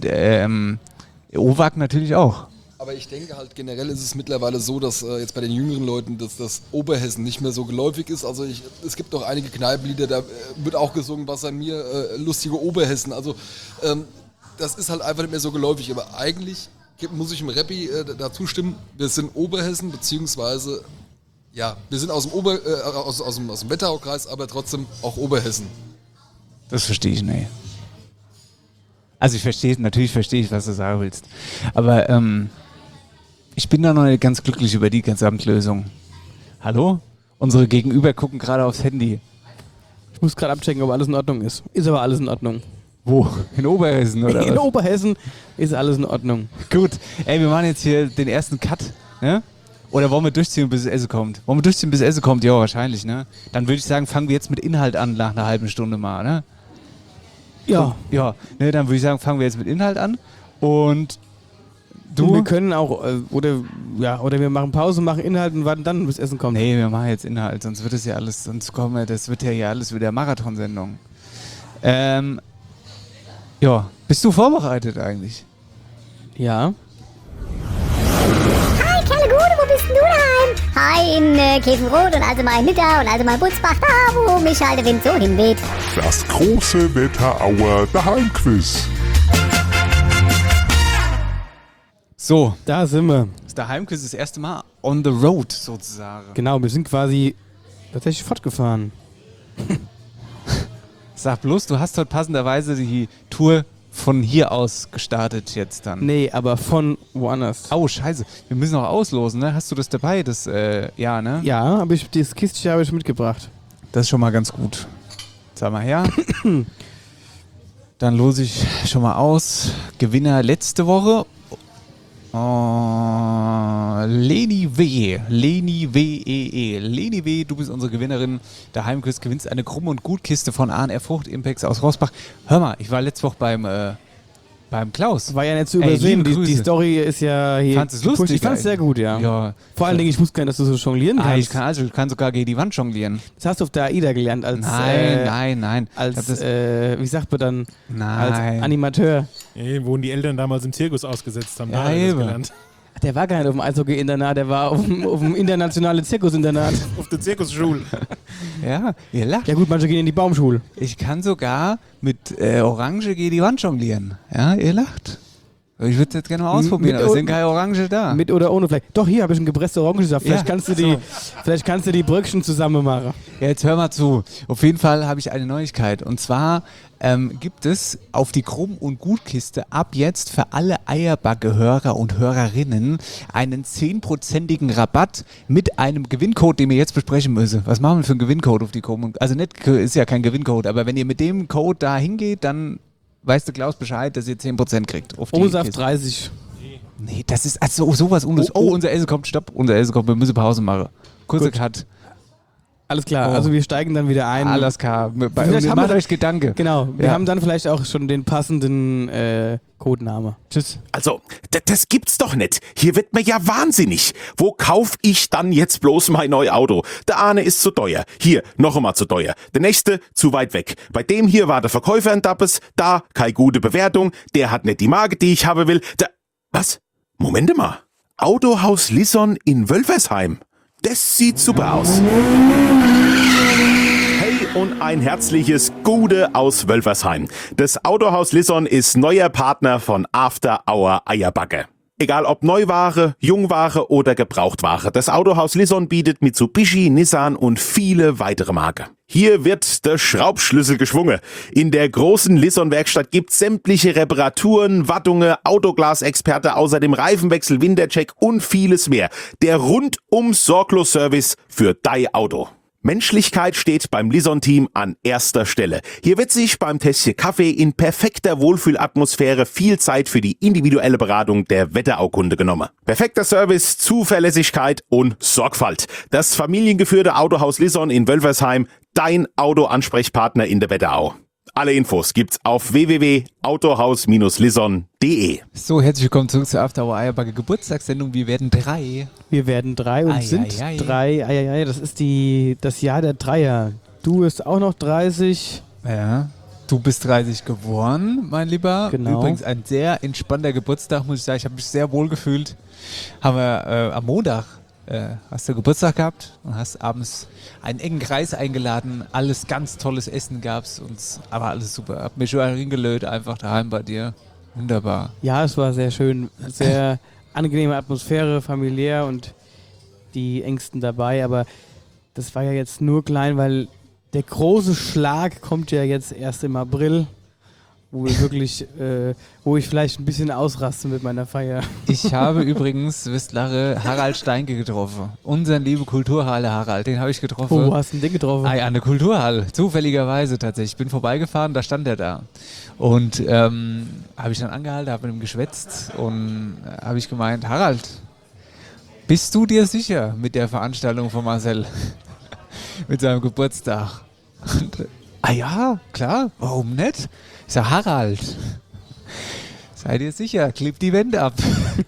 OWAG natürlich auch. Aber ich denke halt generell ist es mittlerweile so, dass jetzt bei den jüngeren Leuten, dass das Oberhessen nicht mehr so geläufig ist. Also es gibt doch einige Kneipenlieder, da wird auch gesungen, was an mir, lustige Oberhessen. Also das ist halt einfach nicht mehr so geläufig. Aber eigentlich muss ich im Rappi dazu stimmen, wir sind Oberhessen, beziehungsweise, ja, wir sind aus dem Wetteraukreis, aber trotzdem auch Oberhessen. Das verstehe ich nicht. Also natürlich verstehe ich, was du sagen willst. Aber ich bin da noch nicht ganz glücklich über die Gesamtlösung. Hallo? Unsere Gegenüber gucken gerade aufs Handy. Ich muss gerade abchecken, ob alles in Ordnung ist. Ist aber alles in Ordnung. Wo? In Oberhessen, oder In was? Oberhessen ist alles in Ordnung. Gut. Ey, wir machen jetzt hier den ersten Cut, ne? Oder wollen wir durchziehen, bis das Essen kommt? Wollen wir durchziehen, bis das Essen kommt? Ja, wahrscheinlich, ne? Dann würde ich sagen, fangen wir jetzt mit Inhalt an nach einer halben Stunde mal, ne? Ja. Ja, ne, dann würde ich sagen, fangen wir jetzt mit Inhalt an. Und Und wir du? können auch, oder wir machen Pause, machen Inhalt und warten dann, bis Essen kommt. Nee, wir machen jetzt Inhalt, sonst wird es ja alles, das wird ja hier alles wieder Marathonsendung. Ja, bist du vorbereitet eigentlich? Ja. Hi, Kerle Gude, wo bist denn du daheim? Hi, in Käfenrot und also mal in Nidda und also mal in Butzbach, da wo mich halt der Wind so hinweht. Das große Wetterauer Daheimquiz. So, da sind wir. Das Daheimquiz ist das erste Mal on the road sozusagen. Genau, wir sind quasi Tatsächlich fortgefahren. Sag bloß, du hast heute passenderweise die Tour von hier aus gestartet jetzt dann. Nee, aber von woanders. Oh, scheiße. Wir müssen noch auslosen, ne? Hast du das dabei? Das, ja, ne? Ja, das Kistchen habe ich mitgebracht. Das ist schon mal ganz gut. Sag mal her. Dann lose ich schon mal aus. Gewinner letzte Woche. Leni W. Leni W. Leni W., du bist unsere Gewinnerin. Der Heimquiz gewinnst eine Krumm- und Gutkiste von A&R Frucht Impex aus Rossbach. Hör mal, ich war letzte Woche beim Klaus. War ja nicht zu übersehen. Die Story ist ja hier. Fandest du es lustig? Ich fand es sehr gut, ja. Ja. Vor allen Dingen, ich wusste gar nicht, dass du so jonglieren kannst. Ich kann sogar gegen die Wand jonglieren. Das hast du auf der AIDA gelernt als. Nein. Als, wie sagt man dann? Nein. Als Animateur. Nee, wo die Eltern damals im Zirkus ausgesetzt haben. Ja, Da hat er das eben. gelernt. Der war gar nicht auf dem Eishockey-Internat, der war auf dem internationalen Zirkusinternat. Auf der Zirkusschule. Ja, ihr lacht. Ja gut, manche gehen in die Baumschule. Ich kann sogar mit Orange gegen die Wand jonglieren. Ja, ihr lacht. Ich würde es jetzt gerne mal ausprobieren, aber es sind keine Orange da. Mit oder ohne Fleisch. Doch, hier habe ich einen gepressten Orangensaft. Vielleicht, Ja, kannst du die Bröckchen zusammen machen. Ja, jetzt hör mal zu. Auf jeden Fall habe ich eine Neuigkeit. Und zwar gibt es auf die Krumm- und Gutkiste ab jetzt für alle Eierbacke-Hörer und Hörerinnen einen 10%igen Rabatt mit einem Gewinncode, den wir jetzt besprechen müssen. Was machen wir für einen Gewinncode auf die Krumm? Also nicht, ist ja kein Gewinncode, aber wenn ihr mit dem Code da hingeht, dann weißt du Klaus Bescheid, dass ihr 10% kriegt. Auf die O-Saft Kiste. 30. Nee, das ist also sowas unnötig. Oh, unser Essen kommt, stopp. Unser Essen kommt, wir müssen Pause machen. Kurzer Cut. Alles klar, Oh. also wir steigen dann wieder ein. Alles klar. Vielleicht haben Macht wir- euch Gedanke. Genau, wir Ja. haben dann vielleicht auch schon den passenden Codename. Tschüss. Also, das gibt's doch nicht. Hier wird mir ja wahnsinnig. Wo kauf ich dann jetzt bloß mein neues Auto? Der eine ist zu teuer. Hier, noch einmal zu teuer. Der nächste zu weit weg. Bei dem hier war der Verkäufer ein Dappes. Da, keine gute Bewertung. Der hat nicht die Marke, die ich haben will. Was? Moment mal. Autohaus Lisson in Wölfersheim. Das sieht super aus. Hey und ein herzliches Gute aus Wölfersheim. Das Autohaus Lisson ist neuer Partner von After Hour Eierbacke. Egal ob Neuware, Jungware oder Gebrauchtware, das Autohaus Lisson bietet Mitsubishi, Nissan und viele weitere Marken. Hier wird der Schraubschlüssel geschwungen. In der großen Lisson-Werkstatt gibt's sämtliche Reparaturen, Wartungen, Autoglasexperte, außerdem Reifenwechsel, Wintercheck und vieles mehr. Der rundum sorglos Service für dein Auto. Menschlichkeit steht beim Lisson-Team an erster Stelle. Hier wird sich beim Tässchen Kaffee in perfekter Wohlfühlatmosphäre viel Zeit für die individuelle Beratung der Wetteraukunde genommen. Perfekter Service, Zuverlässigkeit und Sorgfalt. Das familiengeführte Autohaus Lisson in Wölfersheim, dein Autoansprechpartner in der Wetterau. Alle Infos gibt's auf www.autohaus-lisson.de. So, herzlich willkommen zurück zur After Hour Eierbacke Geburtstagssendung. Wir werden 3. Wir werden 3 und sind 3. Das ist das Jahr der Dreier. Du bist auch noch 30. Ja. Du bist 30 geworden, mein Lieber. Genau. Übrigens ein sehr entspannter Geburtstag, muss ich sagen. Ich habe mich sehr wohl gefühlt. Haben wir am Montag hast du Geburtstag gehabt und hast abends einen engen Kreis eingeladen. Alles ganz tolles Essen gab's uns, aber alles super. Hab mich schon reingelöt, einfach daheim bei dir. Wunderbar. Ja, es war sehr schön. Sehr angenehme Atmosphäre, familiär und die Ängsten dabei. Aber das war ja jetzt nur klein, weil der große Schlag kommt ja jetzt erst im April, wo wir wirklich, wo ich vielleicht ein bisschen ausraste mit meiner Feier. Ich habe übrigens, wisst Lache, Harald Steinke getroffen. Unseren lieben Kulturhalle Harald, den habe ich getroffen. Wo hast du den getroffen? Ah, ja, an der Kulturhalle, zufälligerweise tatsächlich. Ich bin vorbeigefahren, da stand er da. Und habe ich dann angehalten, habe mit ihm geschwätzt und habe ich gemeint, Harald, bist du dir sicher mit der Veranstaltung von Marcel? Mit seinem Geburtstag? Und, ja, klar, warum nicht? Ich sag, Harald, seid ihr sicher, klebt die Wände ab.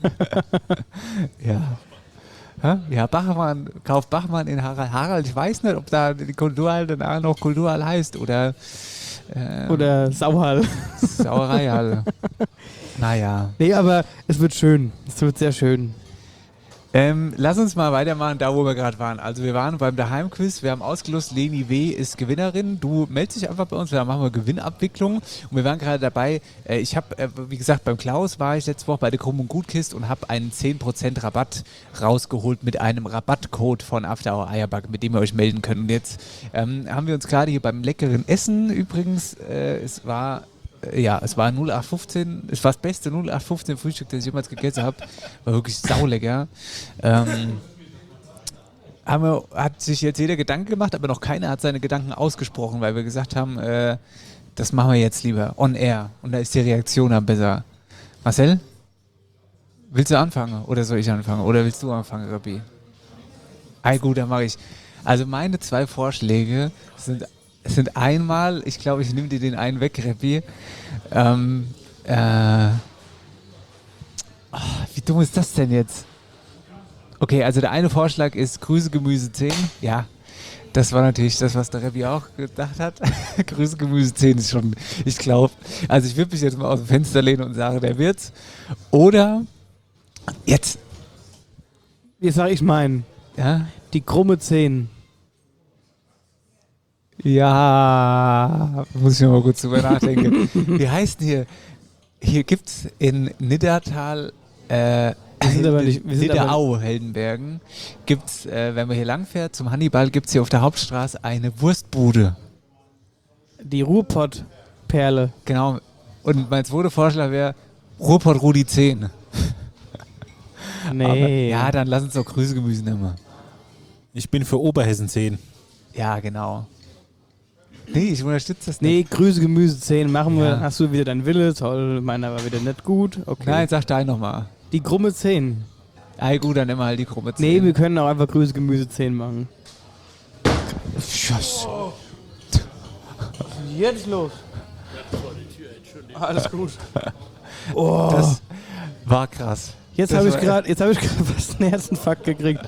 Ja. Ja, Bachmann, kauft Bachmann in Harald. Harald, ich weiß nicht, ob da die Kulturhalle danach noch Kulturhalle heißt oder Sauhall. Sauereihalle. Naja. Nee, aber es wird schön. Es wird sehr schön. Lass uns mal weitermachen, da wo wir gerade waren. Also wir waren beim Daheimquiz, wir haben ausgelost, Leni W. ist Gewinnerin. Du meldest dich einfach bei uns, da machen wir Gewinnabwicklung. Und wir waren gerade dabei, ich habe, wie gesagt, beim Klaus war ich letzte Woche bei der Krumm- und Gutkist und habe einen 10% Rabatt rausgeholt mit einem Rabattcode von After Hour Eierbacke, mit dem ihr euch melden könnt. Und jetzt haben wir uns gerade hier beim leckeren Essen übrigens, es war 0815, es war das beste 0815 Frühstück, das ich jemals gegessen habe. War wirklich saulecker. Hat sich jetzt jeder Gedanken gemacht, aber noch keiner hat seine Gedanken ausgesprochen, weil wir gesagt haben, das machen wir jetzt lieber on air. Und da ist die Reaktion dann besser. Marcel? Willst du anfangen oder soll ich anfangen? Oder willst du anfangen, Rabbi? Gut, dann mache ich. Also meine 2 Vorschläge sind einmal, ich glaube, ich nehme dir den einen weg, Reppi. Wie dumm ist das denn jetzt? Okay, also der eine Vorschlag ist Grüße Gemüse 10. Ja, das war natürlich das, was der Reppi auch gedacht hat. Grüße Gemüse 10 ist schon, ich glaube, also ich würde mich jetzt mal aus dem Fenster lehnen und sagen, der wird's. Oder jetzt sage ich meinen. Ja? Die krumme 10. Ja, muss ich mal kurz drüber nachdenken. Wie heißt denn hier? Hier gibt es in Niddertal, Nidderau, Heldenbergen, gibt es, wenn man hier langfährt, zum Hannibal, gibt es hier auf der Hauptstraße eine Wurstbude. Die Ruhrpott-Perle. Genau. Und mein zweiter Vorschlag wäre Ruhrpott Rudi 10. Nee. Aber, ja, dann lass uns doch Grüßegemüse nehmen. Ich bin für Oberhessen 10. Ja, genau. Nee, ich unterstütze das nicht. Nee, Grüße Gemüse 10 machen wir. Ja. Hast du wieder deinen Wille? Toll, meiner war wieder nicht gut. Okay. Nein, sag dein nochmal. Die krumme 10. Gut, dann nehmen wir halt die krumme 10. Nee, wir können auch einfach Grüße Gemüse 10 machen. Schuss. Oh. Jetzt los. Alles gut. Oh. Das war krass. Jetzt habe ich gerade fast einen Herzinfarkt gekriegt.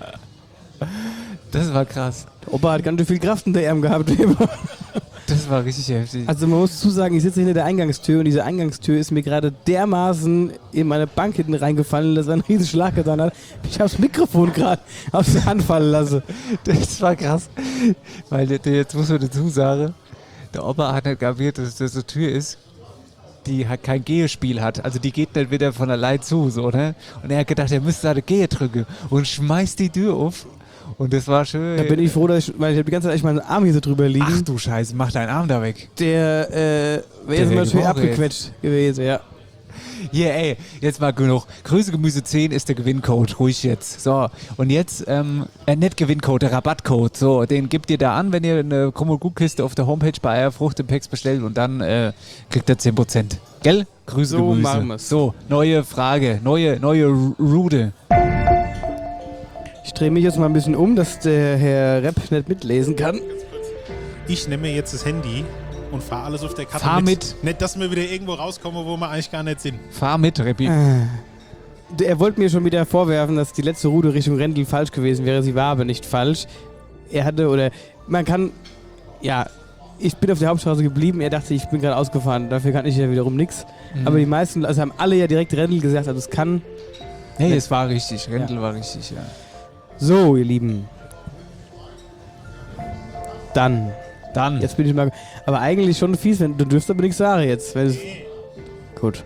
Das war krass. Der Opa hat ganz schön viel Kraft in der Arm gehabt. Das war richtig heftig. Also man muss zusagen, ich sitze hinter der Eingangstür und diese Eingangstür ist mir gerade dermaßen in meine Bank hinten reingefallen, dass er einen riesen Schlag getan hat. Ich habe das Mikrofon gerade aus der Hand fallen lassen. Das war krass. Weil jetzt muss man dazu sagen, der Opa hat nicht kapiert, dass das eine Tür ist, die halt kein Gehespiel hat. Also die geht nicht wieder von allein zu, so, ne? Und er hat gedacht, er müsste da eine Gehe drücken und schmeißt die Tür auf. Und das war schön. Da bin ich froh, weil ich habe die ganze Zeit meinen Arm hier so drüber liegen. Ach du Scheiße, mach deinen Arm da weg. Der wäre jetzt natürlich abgequetscht gewesen, ja. Hier, ey, jetzt mal genug. Grüße Gemüse 10 ist der Gewinncode, ruhig jetzt. So, und jetzt, nicht Gewinncode, der Rabattcode. So, den gebt ihr da an, wenn ihr eine Krumm- und Gutkiste auf der Homepage bei Eierfrucht im Pex bestellt und dann kriegt ihr 10%. Gell? Grüße so Gemüse. Machen wir's. So, neue Frage, neue Rude. Ich drehe mich jetzt mal ein bisschen um, dass der Herr Repp nicht mitlesen kann. Ich nehme mir jetzt das Handy und fahre alles auf der Karte Fahr mit. Nicht, dass wir wieder irgendwo rauskommen, wo wir eigentlich gar nicht sind. Fahr mit, Reppi. Er wollte mir schon wieder vorwerfen, dass die letzte Route Richtung Rendel falsch gewesen wäre. Sie war aber nicht falsch. Ich bin auf der Hauptstraße geblieben. Er dachte, ich bin gerade ausgefahren. Dafür kann ich ja wiederum nichts. Aber die meisten, also haben alle ja direkt Rendel gesagt. Also es kann... Nee, es war richtig. Rendel war richtig, ja. So, ihr Lieben. Dann. Jetzt bin ich mal... Aber eigentlich schon fies, wenn du dürfst aber nichts sagen jetzt. Gut.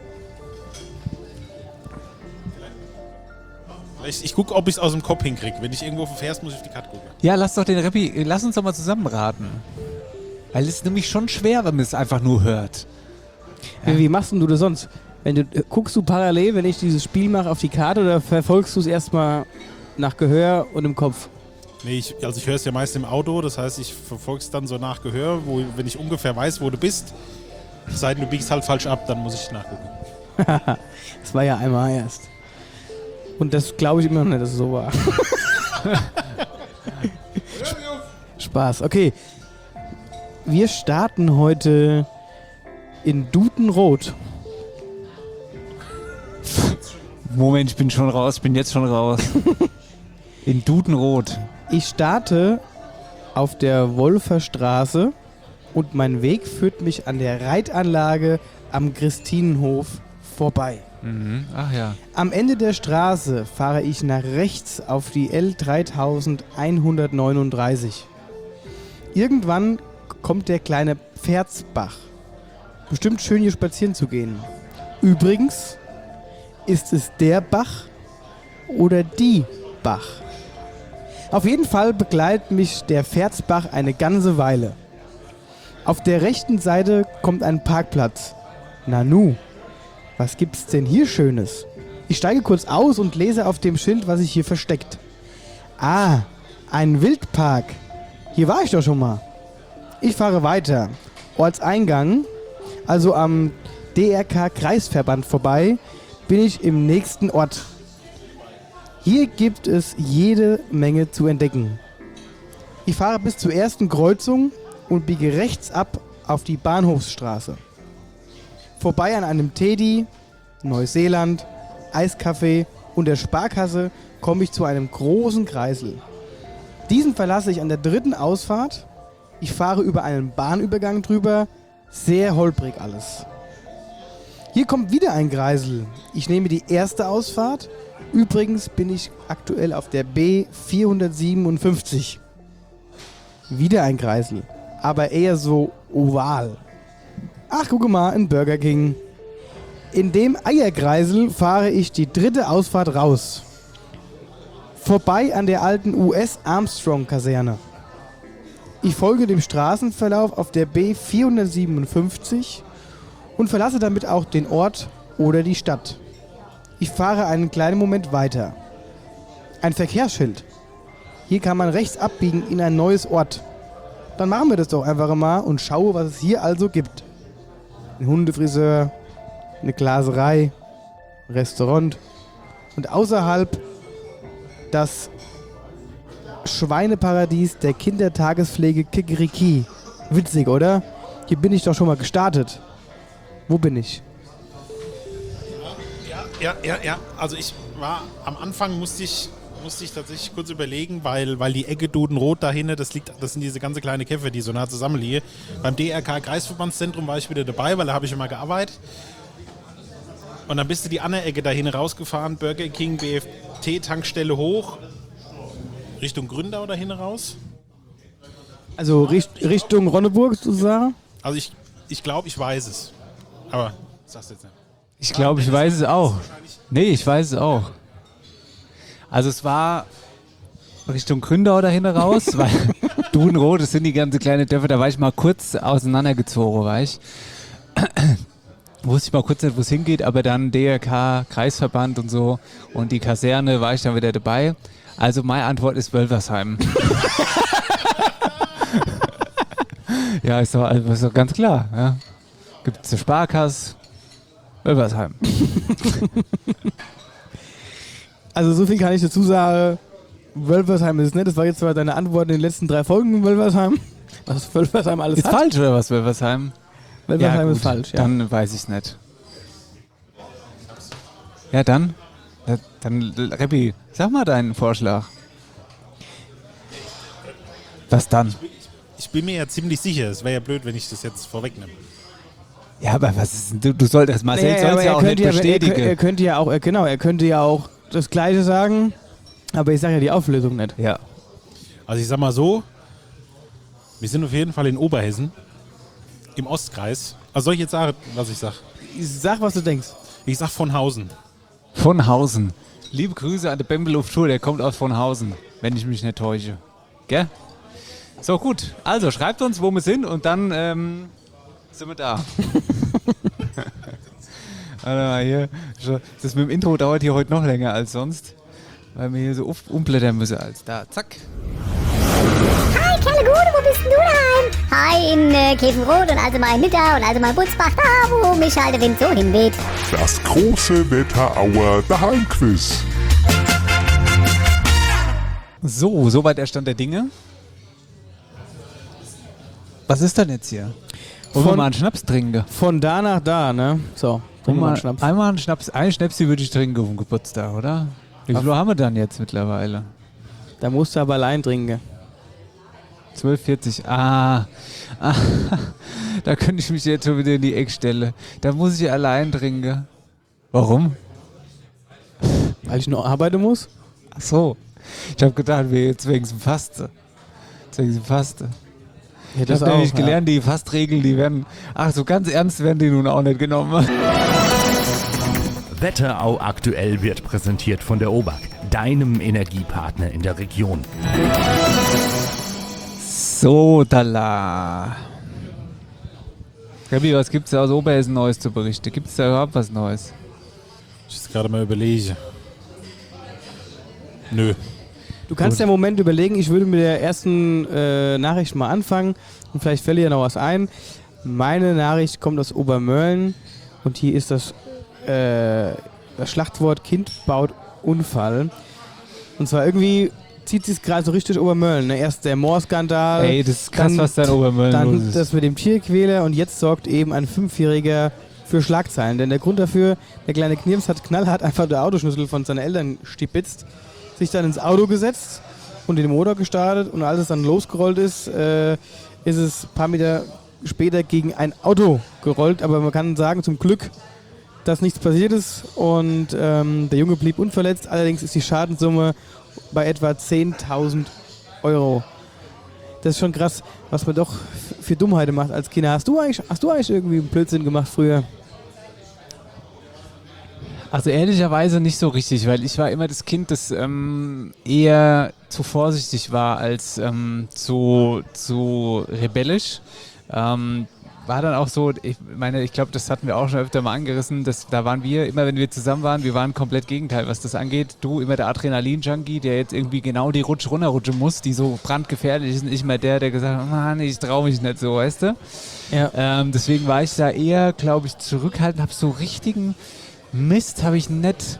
Ich gucke, ob ich es aus dem Kopf hinkriege. Wenn ich irgendwo verfährst, muss ich auf die Karte gucken. Ja, lass uns doch mal zusammen raten. Weil es ist nämlich schon schwer, wenn man es einfach nur hört. Ja. Wie machst denn du das sonst? Guckst du parallel, wenn ich dieses Spiel mache, auf die Karte oder verfolgst du es erstmal nach Gehör und im Kopf? Nee, ich höre es ja meist im Auto, das heißt, ich verfolge es dann so nach Gehör, wenn ich ungefähr weiß, wo du bist. Es sei denn, du biegst halt falsch ab, dann muss ich nachgucken. Das war ja einmal erst. Und das glaube ich immer noch nicht, dass es so war. Spaß. Okay. Wir starten heute in Dudenrot. Moment, ich bin jetzt schon raus. In Dudenrot. Ich starte auf der Wolferstraße und mein Weg führt mich an der Reitanlage am Christinenhof vorbei. Ach ja. Am Ende der Straße fahre ich nach rechts auf die L3139. Irgendwann kommt der kleine Pferdsbach. Bestimmt schön hier spazieren zu gehen. Übrigens, ist es der Bach oder die Bach? Auf jeden Fall begleitet mich der Pferdsbach eine ganze Weile. Auf der rechten Seite kommt ein Parkplatz. Nanu, was gibt's denn hier Schönes? Ich steige kurz aus und lese auf dem Schild, was sich hier versteckt. Ah, ein Wildpark. Hier war ich doch schon mal. Ich fahre weiter. Ortseingang, also am DRK-Kreisverband vorbei, bin ich im nächsten Ort. Hier gibt es jede Menge zu entdecken. Ich fahre bis zur ersten Kreuzung und biege rechts ab auf die Bahnhofsstraße. Vorbei an einem Teddy, Neuseeland, Eiskaffee und der Sparkasse komme ich zu einem großen Kreisel. Diesen verlasse ich an der dritten Ausfahrt. Ich fahre über einen Bahnübergang drüber. Sehr holprig alles. Hier kommt wieder ein Kreisel. Ich nehme die erste Ausfahrt. Übrigens bin ich aktuell auf der B457. Wieder ein Kreisel, aber eher so oval. Ach, guck mal, ein Burger King. In dem Eierkreisel fahre ich die dritte Ausfahrt raus. Vorbei an der alten US-Armstrong-Kaserne. Ich folge dem Straßenverlauf auf der B457 und verlasse damit auch den Ort oder die Stadt. Ich fahre einen kleinen Moment weiter. Ein Verkehrsschild. Hier kann man rechts abbiegen in ein neues Ort. Dann machen wir das doch einfach mal und schaue, was es hier also gibt. Ein Hundefriseur, eine Glaserei, ein Restaurant und außerhalb das Schweineparadies der Kindertagespflege Kikeriki. Witzig, oder? Hier bin ich doch schon mal gestartet. Wo bin ich? Ja. Also ich war am Anfang musste ich tatsächlich kurz überlegen, weil die Ecke Dudenrot dahinter, das sind diese ganze kleine Käfer, die so nah zusammenliegen. Beim DRK Kreisverbandszentrum war ich wieder dabei, weil da habe ich immer gearbeitet. Und dann bist du die andere Ecke dahin rausgefahren, Burger King, BFT-Tankstelle hoch, Richtung Gründau dahin raus. Also Richtung Ronneburg sozusagen? Also ich glaube, ich weiß es. Aber sag's jetzt nicht. Ich glaube, ich weiß es auch. Nee, ich weiß es auch. Also es war Richtung Gründau dahin raus, weil Dudenrot, das sind die ganze kleine Dörfer, da war ich mal kurz auseinandergezogen, weißt wusste ich mal kurz nicht, wo es hingeht, aber dann DRK, Kreisverband und so und die Kaserne war ich dann wieder dabei. Also meine Antwort ist Wölversheim. Ja, ist doch ganz klar. Ja. Gibt es eine Sparkasse, Wölversheim. Also so viel kann ich dazu sagen. Wölversheim ist es nicht. Das war jetzt zwar deine Antwort in den letzten 3 Folgen in Wölversheim. Was Wölversheim alles ist hat. Ist falsch oder was, Wölversheim? Wölversheim ja, ist falsch, ja. Dann weiß ich es nicht. Ja, dann Reppi, sag mal deinen Vorschlag. Was dann? Ich bin mir ja ziemlich sicher, es wäre ja blöd, wenn ich das jetzt vorwegnehme. Ja, aber was ist denn, du solltest, Marcel soll es ja auch nicht bestätigen. Er könnte ja auch das Gleiche sagen, aber ich sage ja die Auflösung nicht. Ja. Also ich sag mal so, wir sind auf jeden Fall in Oberhessen, im Ostkreis. Also soll ich jetzt sagen, was ich sag? Sag, was du denkst. Ich sag von Hausen. Von Hausen. Liebe Grüße an der Bembelhof Tour, der kommt aus von Hausen, wenn ich mich nicht täusche. Gell? So, gut. Also, schreibt uns, wo wir sind und dann sind wir da. Hier, das mit dem Intro dauert hier heute noch länger als sonst, weil wir hier so umblättern müssen als da. Zack. Hi, Kerle Gude, wo bist denn du daheim? Hi, in Käfenrot und also mal in Nidda und also mal in Butzbach, da wo mich halt der Wind so hinweht. Das große Wetterauer Daheimquiz. So, soweit der Stand der Dinge. Was ist denn jetzt hier? Wollen wir mal einen Schnaps trinken? Von da nach da, ne? So, trinken wir mal einen Schnaps. Einmal einen Schnaps. Einen Schnäpsi würde ich trinken auf dem Geburtstag, oder? Wie viel haben wir dann jetzt mittlerweile? Da musst du aber allein trinken. 12,40. Da könnte ich mich jetzt schon wieder in die Ecke stellen. Da muss ich allein trinken. Warum? Weil ich noch arbeiten muss. Ach so. Ich habe gedacht, wir jetzt wegen dem Faste. Ja, Ich habe nämlich gelernt, die Fastregeln, die werden, so ganz ernst werden die nun auch nicht genommen. Wetterau aktuell wird präsentiert von der OBAK, deinem Energiepartner in der Region. So, Dalla. Gabi, was gibt's aus Oberhessen Neues zu berichten? Gibt's da überhaupt was Neues? Ich muss gerade mal überlegen. Nö. Du kannst ja im Moment überlegen, ich würde mit der ersten Nachricht mal anfangen und vielleicht fällt dir ja noch was ein. Meine Nachricht kommt aus Obermörlen und hier ist das Schlachtwort Kind baut Unfall. Und zwar irgendwie zieht sich gerade so richtig Obermörlen. Ne? Erst der Moorskandal. Ey, das ist krass, was da in Obermörlen los Dann ist. das mit dem Tierquäler und jetzt sorgt eben ein 5-Jähriger für Schlagzeilen. Denn der Grund dafür, der kleine Knirps hat knallhart einfach der Autoschlüssel von seinen Eltern stibitzt, sich dann ins Auto gesetzt und den Motor gestartet und als es dann losgerollt ist, ist es ein paar Meter später gegen ein Auto gerollt. Aber man kann sagen, zum Glück, dass nichts passiert ist und der Junge blieb unverletzt. Allerdings ist die Schadenssumme bei etwa 10.000 Euro. Das ist schon krass, was man doch für Dummheiten macht als Kinder. Hast du eigentlich irgendwie einen Blödsinn gemacht früher? Also ehrlicherweise nicht so richtig, weil ich war immer das Kind, das eher zu vorsichtig war als zu rebellisch. War dann auch so, ich glaube, das hatten wir auch schon öfter mal angerissen, da waren wir, immer wenn wir zusammen waren, wir waren komplett Gegenteil, was das angeht. Du immer der Adrenalin-Junkie, der jetzt irgendwie genau die Rutsche runterrutschen muss, die so brandgefährlich ist, und ich immer der gesagt hat, Mann, ich traue mich nicht so, weißt du? Ja. Deswegen war ich da eher, glaube ich, zurückhaltend, habe so richtigen Mist habe ich nicht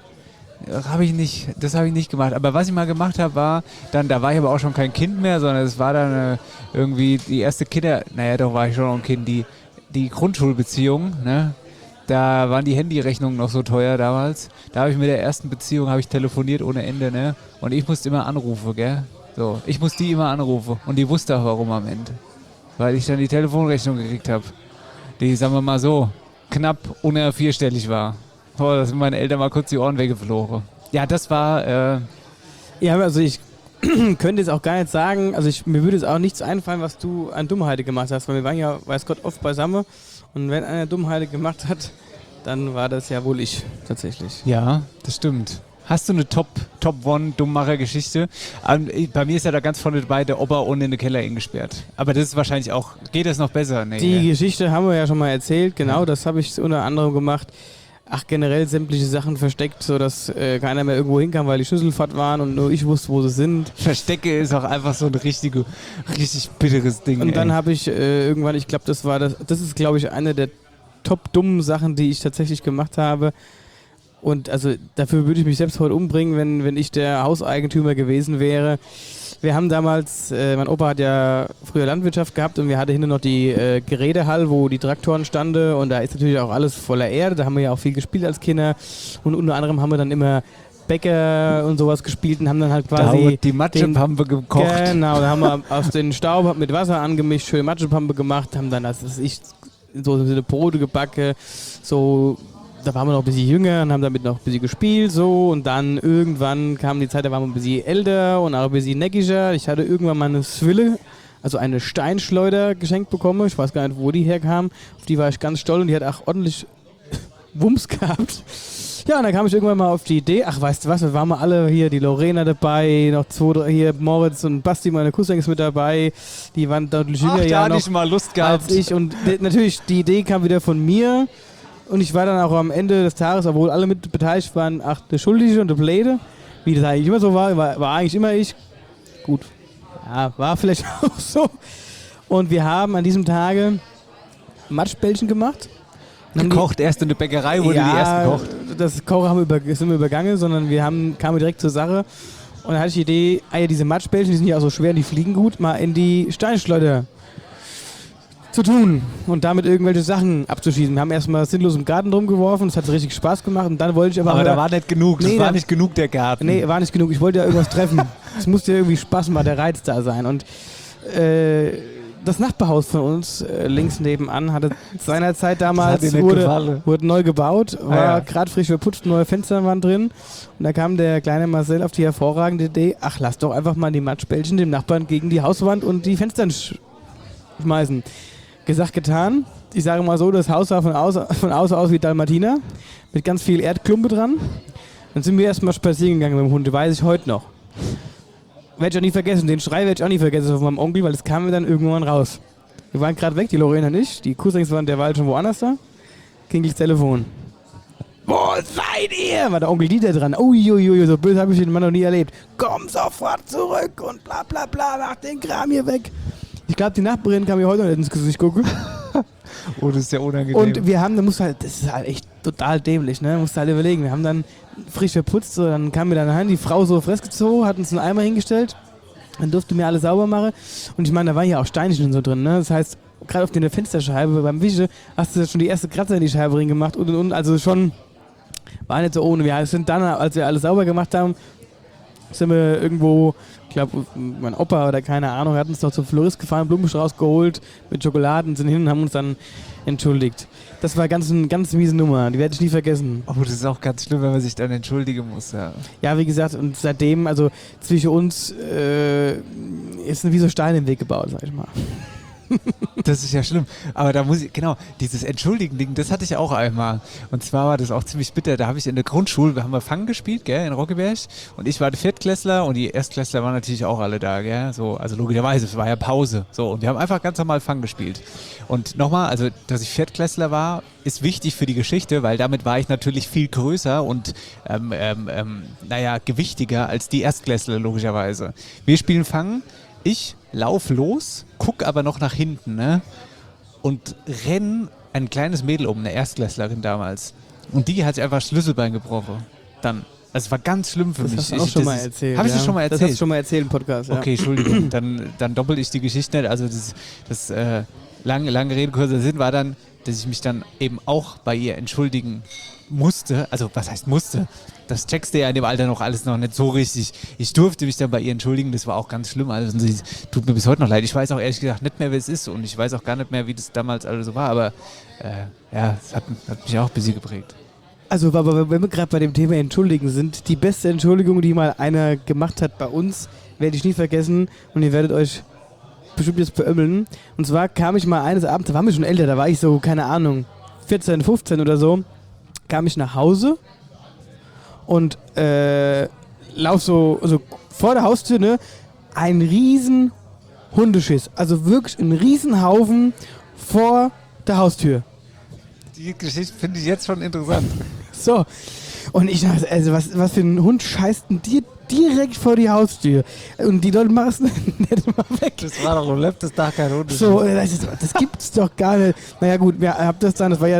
gemacht. Aber was ich mal gemacht habe, war dann, da war ich aber auch schon kein Kind mehr, sondern es war dann irgendwie die erste doch war ich schon noch ein Kind, die Grundschulbeziehung, ne? Da waren die Handyrechnungen noch so teuer damals. Da habe ich mit der ersten Beziehung telefoniert ohne Ende, ne? Und ich musste immer anrufen, gell? So, ich musste die immer anrufen und die wusste auch warum am Ende. Weil ich dann die Telefonrechnung gekriegt habe, die, sagen wir mal so, knapp unter vierstellig war. Oh, da sind meine Eltern mal kurz die Ohren weggeflogen. Ja, das war... Ja, also ich könnte jetzt auch gar nicht sagen, also mir würde jetzt auch nichts einfallen, was du an Dummheiten gemacht hast, weil wir waren ja, weiß Gott, oft beisammen und wenn einer Dummheiten gemacht hat, dann war das ja wohl ich, tatsächlich. Ja, das stimmt. Hast du eine Top-One-Dummmacher-Geschichte? Bei mir ist ja da ganz vorne dabei der Opa ohne in den Keller eingesperrt. Aber das ist wahrscheinlich auch... Geht das noch besser? Nee, Die Geschichte haben wir ja schon mal erzählt, genau, das habe ich unter anderem gemacht. Generell sämtliche Sachen versteckt, sodass keiner mehr irgendwo hinkam, weil die Schlüsselfahrt waren und nur ich wusste, wo sie sind. Verstecke ist auch einfach so ein richtig bitteres Ding. Und dann habe ich irgendwann, ich glaube, das ist, glaube ich, eine der top-dummen Sachen, die ich tatsächlich gemacht habe. Und also dafür würde ich mich selbst heute umbringen, wenn ich der Hauseigentümer gewesen wäre. Wir haben damals, mein Opa hat ja früher Landwirtschaft gehabt und wir hatten hinten noch die Gerätehall, wo die Traktoren standen und da ist natürlich auch alles voller Erde, da haben wir ja auch viel gespielt als Kinder und unter anderem haben wir dann immer Bäcker und sowas gespielt und haben dann halt quasi... die Matschepampe gekocht. Genau, da haben wir aus den Staub mit Wasser angemischt, schön Matschepampe gemacht, haben dann so eine Brote gebacken, so... Da waren wir noch ein bisschen jünger und haben damit noch ein bisschen gespielt, so. Und dann irgendwann kam die Zeit, da waren wir ein bisschen älter und auch ein bisschen neckiger. Ich hatte irgendwann mal eine Swille, also eine Steinschleuder geschenkt bekommen. Ich weiß gar nicht, wo die herkam. Auf die war ich ganz stolz und die hat auch ordentlich Wumms gehabt. Ja, und dann kam ich irgendwann mal auf die Idee, weißt du was, wir waren mal alle hier, die Lorena dabei, noch 2, 3 hier, Moritz und Basti, meine Cousins mit dabei. Die waren deutlich jünger. Da hatte ich mal Lust gehabt. Als ich. Und natürlich, die Idee kam wieder von mir. Und ich war dann auch am Ende des Tages, obwohl alle mit beteiligt waren, der Schuldige und der Blöde. Wie das eigentlich immer so war eigentlich immer ich. Gut, ja, war vielleicht auch so. Und wir haben an diesem Tage Matschbällchen gemacht. Gekocht, erst in der Bäckerei wurde die erst gekocht. Das Kochen sind wir übergangen, sondern kamen direkt zur Sache. Und dann hatte ich die Idee, diese Matschbällchen, die sind ja auch so schwer und die fliegen gut, mal in die Steinschleuder zu tun und damit irgendwelche Sachen abzuschießen. Wir haben erstmal sinnlos im Garten rumgeworfen, das hat richtig Spaß gemacht und dann wollte ich aber da war nicht genug, das war nicht genug der Garten. Nee, war nicht genug, ich wollte ja irgendwas treffen. Es musste ja irgendwie Spaß machen, der Reiz da sein und das Nachbarhaus von uns, links nebenan, hatte seinerzeit damals, Das hat dir nicht gefallen. wurde neu gebaut, war ja. gerade frisch verputzt, neue Fenster waren drin. Und da kam der kleine Marcel auf die hervorragende Idee, ach, lass doch einfach mal die Matschbällchen dem Nachbarn gegen die Hauswand und die Fenster schmeißen. Gesagt, getan. Ich sage mal so, das Haus sah von außen aus wie Dalmatiner, mit ganz viel Erdklumpe dran. Dann sind wir erstmal spazieren gegangen mit dem Hund, weiß ich heute noch. Werde ich auch nie vergessen, den Schrei werde ich auch nie vergessen von meinem Onkel, weil es kam mir dann irgendwann raus. Wir waren gerade weg, die Lorena nicht, die Cousins waren derweil schon woanders da. Klingelt das Telefon. Wo seid ihr? War der Onkel Dieter dran. Uiuiui, so böse habe ich den Mann noch nie erlebt. Komm sofort zurück und bla bla bla, mach den Kram hier weg. Ich glaube, die Nachbarin kann mir heute noch ins Gesicht gucken. Oh, das ist ja unangenehm. Und wir haben, das ist halt echt total dämlich, ne? Musst halt überlegen. Wir haben dann frisch verputzt, so, dann kam mir dann heim, die Frau so festgezogen, hat uns einen Eimer hingestellt, dann durfte mir alles sauber machen. Und ich meine, da war ja auch Steinchen und so drin, ne? Das heißt, gerade auf der Fensterscheibe beim Wischen hast du schon die erste Kratzer in die Scheibe rein gemacht und. Also schon, war nicht so ohne. Wir sind dann, als wir alles sauber gemacht haben, sind wir irgendwo, ich glaube, mein Opa oder keine Ahnung, hat uns noch zum Florist gefahren, Blumenstrauß geholt mit Schokoladen, sind hin und haben uns dann entschuldigt. Das war eine ganz miese Nummer, die werde ich nie vergessen. Oh, das ist auch ganz schlimm, wenn man sich dann entschuldigen muss. Ja, ja, wie gesagt, und seitdem, also zwischen uns ist wie so Stein im Weg gebaut, sag ich mal. Das ist ja schlimm. Aber da muss ich, genau, dieses Entschuldigen-Ding, das hatte ich auch einmal. Und zwar war das auch ziemlich bitter. Da habe ich in der Grundschule, haben wir Fang gespielt, gell, in Roggeberg. Und ich war der Viertklässler und die Erstklässler waren natürlich auch alle da, gell. So, also logischerweise, es war ja Pause. So, und wir haben einfach ganz normal Fang gespielt. Und nochmal, also, dass ich Viertklässler war, ist wichtig für die Geschichte, weil damit war ich natürlich viel größer und, gewichtiger als die Erstklässler, logischerweise. Wir spielen Fang. Ich lauf los, guck aber noch nach hinten, ne? Und renn ein kleines Mädel um, eine Erstklässlerin damals. Und die hat sich einfach das Schlüsselbein gebrochen. Dann. Also es war ganz schlimm für mich. Das hast du auch schon mal erzählt. Habe ich das schon mal erzählt? Das hast du schon mal erzählt im Podcast, ja. Okay, Entschuldigung. Dann doppel ich die Geschichte nicht. Also das lange Rede, kurzer Sinn war dann, dass ich mich dann eben auch bei ihr entschuldigen musste. Also was heißt musste? Das checkst du ja in dem Alter noch alles noch nicht so richtig. Ich durfte mich dann bei ihr entschuldigen, das war auch ganz schlimm. Also sie tut mir bis heute noch leid. Ich weiß auch ehrlich gesagt nicht mehr, wer es ist und ich weiß auch gar nicht mehr, wie das damals alles so war. Aber es hat mich auch ein bisschen geprägt. Also, aber wenn wir gerade bei dem Thema Entschuldigen sind, die beste Entschuldigung, die mal einer gemacht hat bei uns, werde ich nie vergessen und ihr werdet euch bestimmt jetzt beömmeln. Und zwar kam ich mal eines Abends, da waren wir schon älter, da war ich so, keine Ahnung, 14, 15 oder so, kam ich nach Hause und lauf so vor der Haustür, ne, ein riesen Hundeschiss. Also wirklich ein Riesenhaufen vor der Haustür. Die Geschichte finde ich jetzt schon interessant. So, und ich dachte, also was für ein Hund scheißt denn dir direkt vor die Haustür? Und die Leute machen es nicht mal weg. Das war doch am letzten Tag kein Hund. So, das gibt's doch gar nicht. Naja gut, das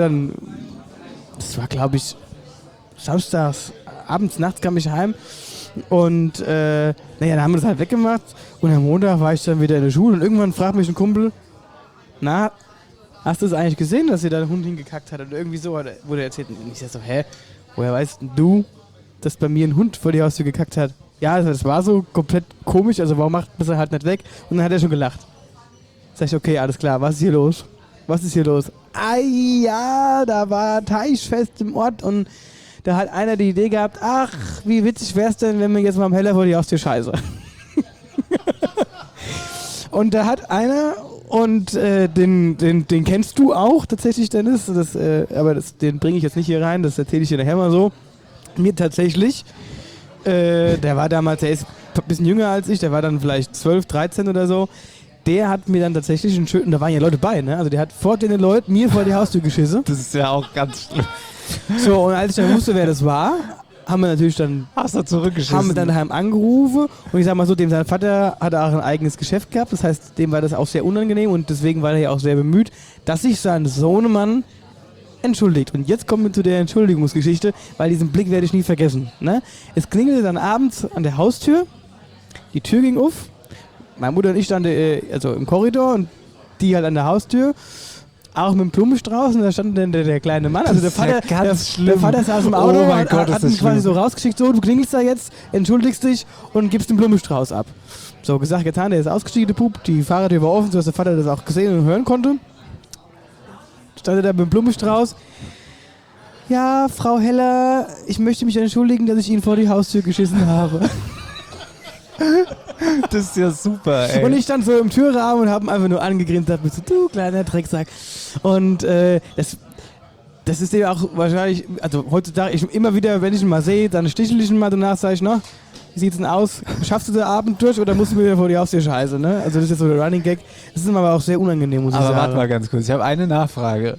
war glaube ich samstags, abends, nachts kam ich heim und dann haben wir das halt weggemacht und am Montag war ich dann wieder in der Schule und irgendwann fragt mich ein Kumpel, na, hast du es eigentlich gesehen, dass ihr da den Hund hingekackt hat? Und irgendwie so wurde erzählt. Und ich sag so, woher weißt du, dass bei mir ein Hund vor die Haustür gekackt hat? Ja, das war so komplett komisch, also warum macht man es halt nicht weg? Und dann hat er schon gelacht. Sag ich, okay, alles klar, was ist hier los? Ja, da war Teichfest im Ort und da hat einer die Idee gehabt, ach, wie witzig wär's denn, wenn wir jetzt mal am Heller vor die Haustür scheiße. Und da hat einer, und den kennst du auch tatsächlich, Dennis, den bringe ich jetzt nicht hier rein, das erzähle ich dir nachher mal so. Mir tatsächlich, der war damals, der ist ein bisschen jünger als ich, der war dann vielleicht 12, 13 oder so, der hat mir dann tatsächlich einen schönen, da waren ja Leute bei, ne? Also der hat vor den Leuten mir vor die Haustür geschissen. Das ist ja auch ganz schlimm. So, und als ich dann wusste, wer das war, haben wir natürlich dann zurückgeschissen. Haben wir dann daheim angerufen und ich sag mal so, dem sein Vater hat auch ein eigenes Geschäft gehabt, das heißt, dem war das auch sehr unangenehm und deswegen war er ja auch sehr bemüht, dass sich sein Sohnemann entschuldigt. Und jetzt kommen wir zu der Entschuldigungsgeschichte, weil diesen Blick werde ich nie vergessen. Ne? Es klingelte dann abends an der Haustür, die Tür ging auf, meine Mutter und ich standen also im Korridor und die halt an der Haustür. auch mit dem Blumenstrauß und da stand dann der kleine Mann, also der Vater, der Vater saß im Auto, Oh mein Gott, hat ihn quasi so rausgeschickt, so, du klingelst da jetzt, entschuldigst dich und gibst den Blumenstrauß ab. So, gesagt, getan, der ist ausgestiegen, der Bub, die Fahrertür war offen, sodass der Vater das auch gesehen und hören konnte. Stand er da mit dem Blumenstrauß. Ja, Frau Heller, ich möchte mich entschuldigen, dass ich Ihnen vor die Haustür geschissen habe. Das ist ja super, ey. Und ich stand so im Türrahmen und habe einfach nur angegrinst, hab mir so, du kleiner Drecksack. Und das ist ja auch wahrscheinlich, also heutzutage, immer wieder, wenn ich ihn mal sehe, dann stichel ich ihn mal danach, sage ich, noch, wie sieht's denn aus? Schaffst du den Abend durch oder musst du mir wieder vor die Haustür scheiße, ne? Also das ist jetzt so der Running Gag. Das ist mir aber auch sehr unangenehm, muss ich sagen. Aber warte mal ganz kurz, ich habe eine Nachfrage.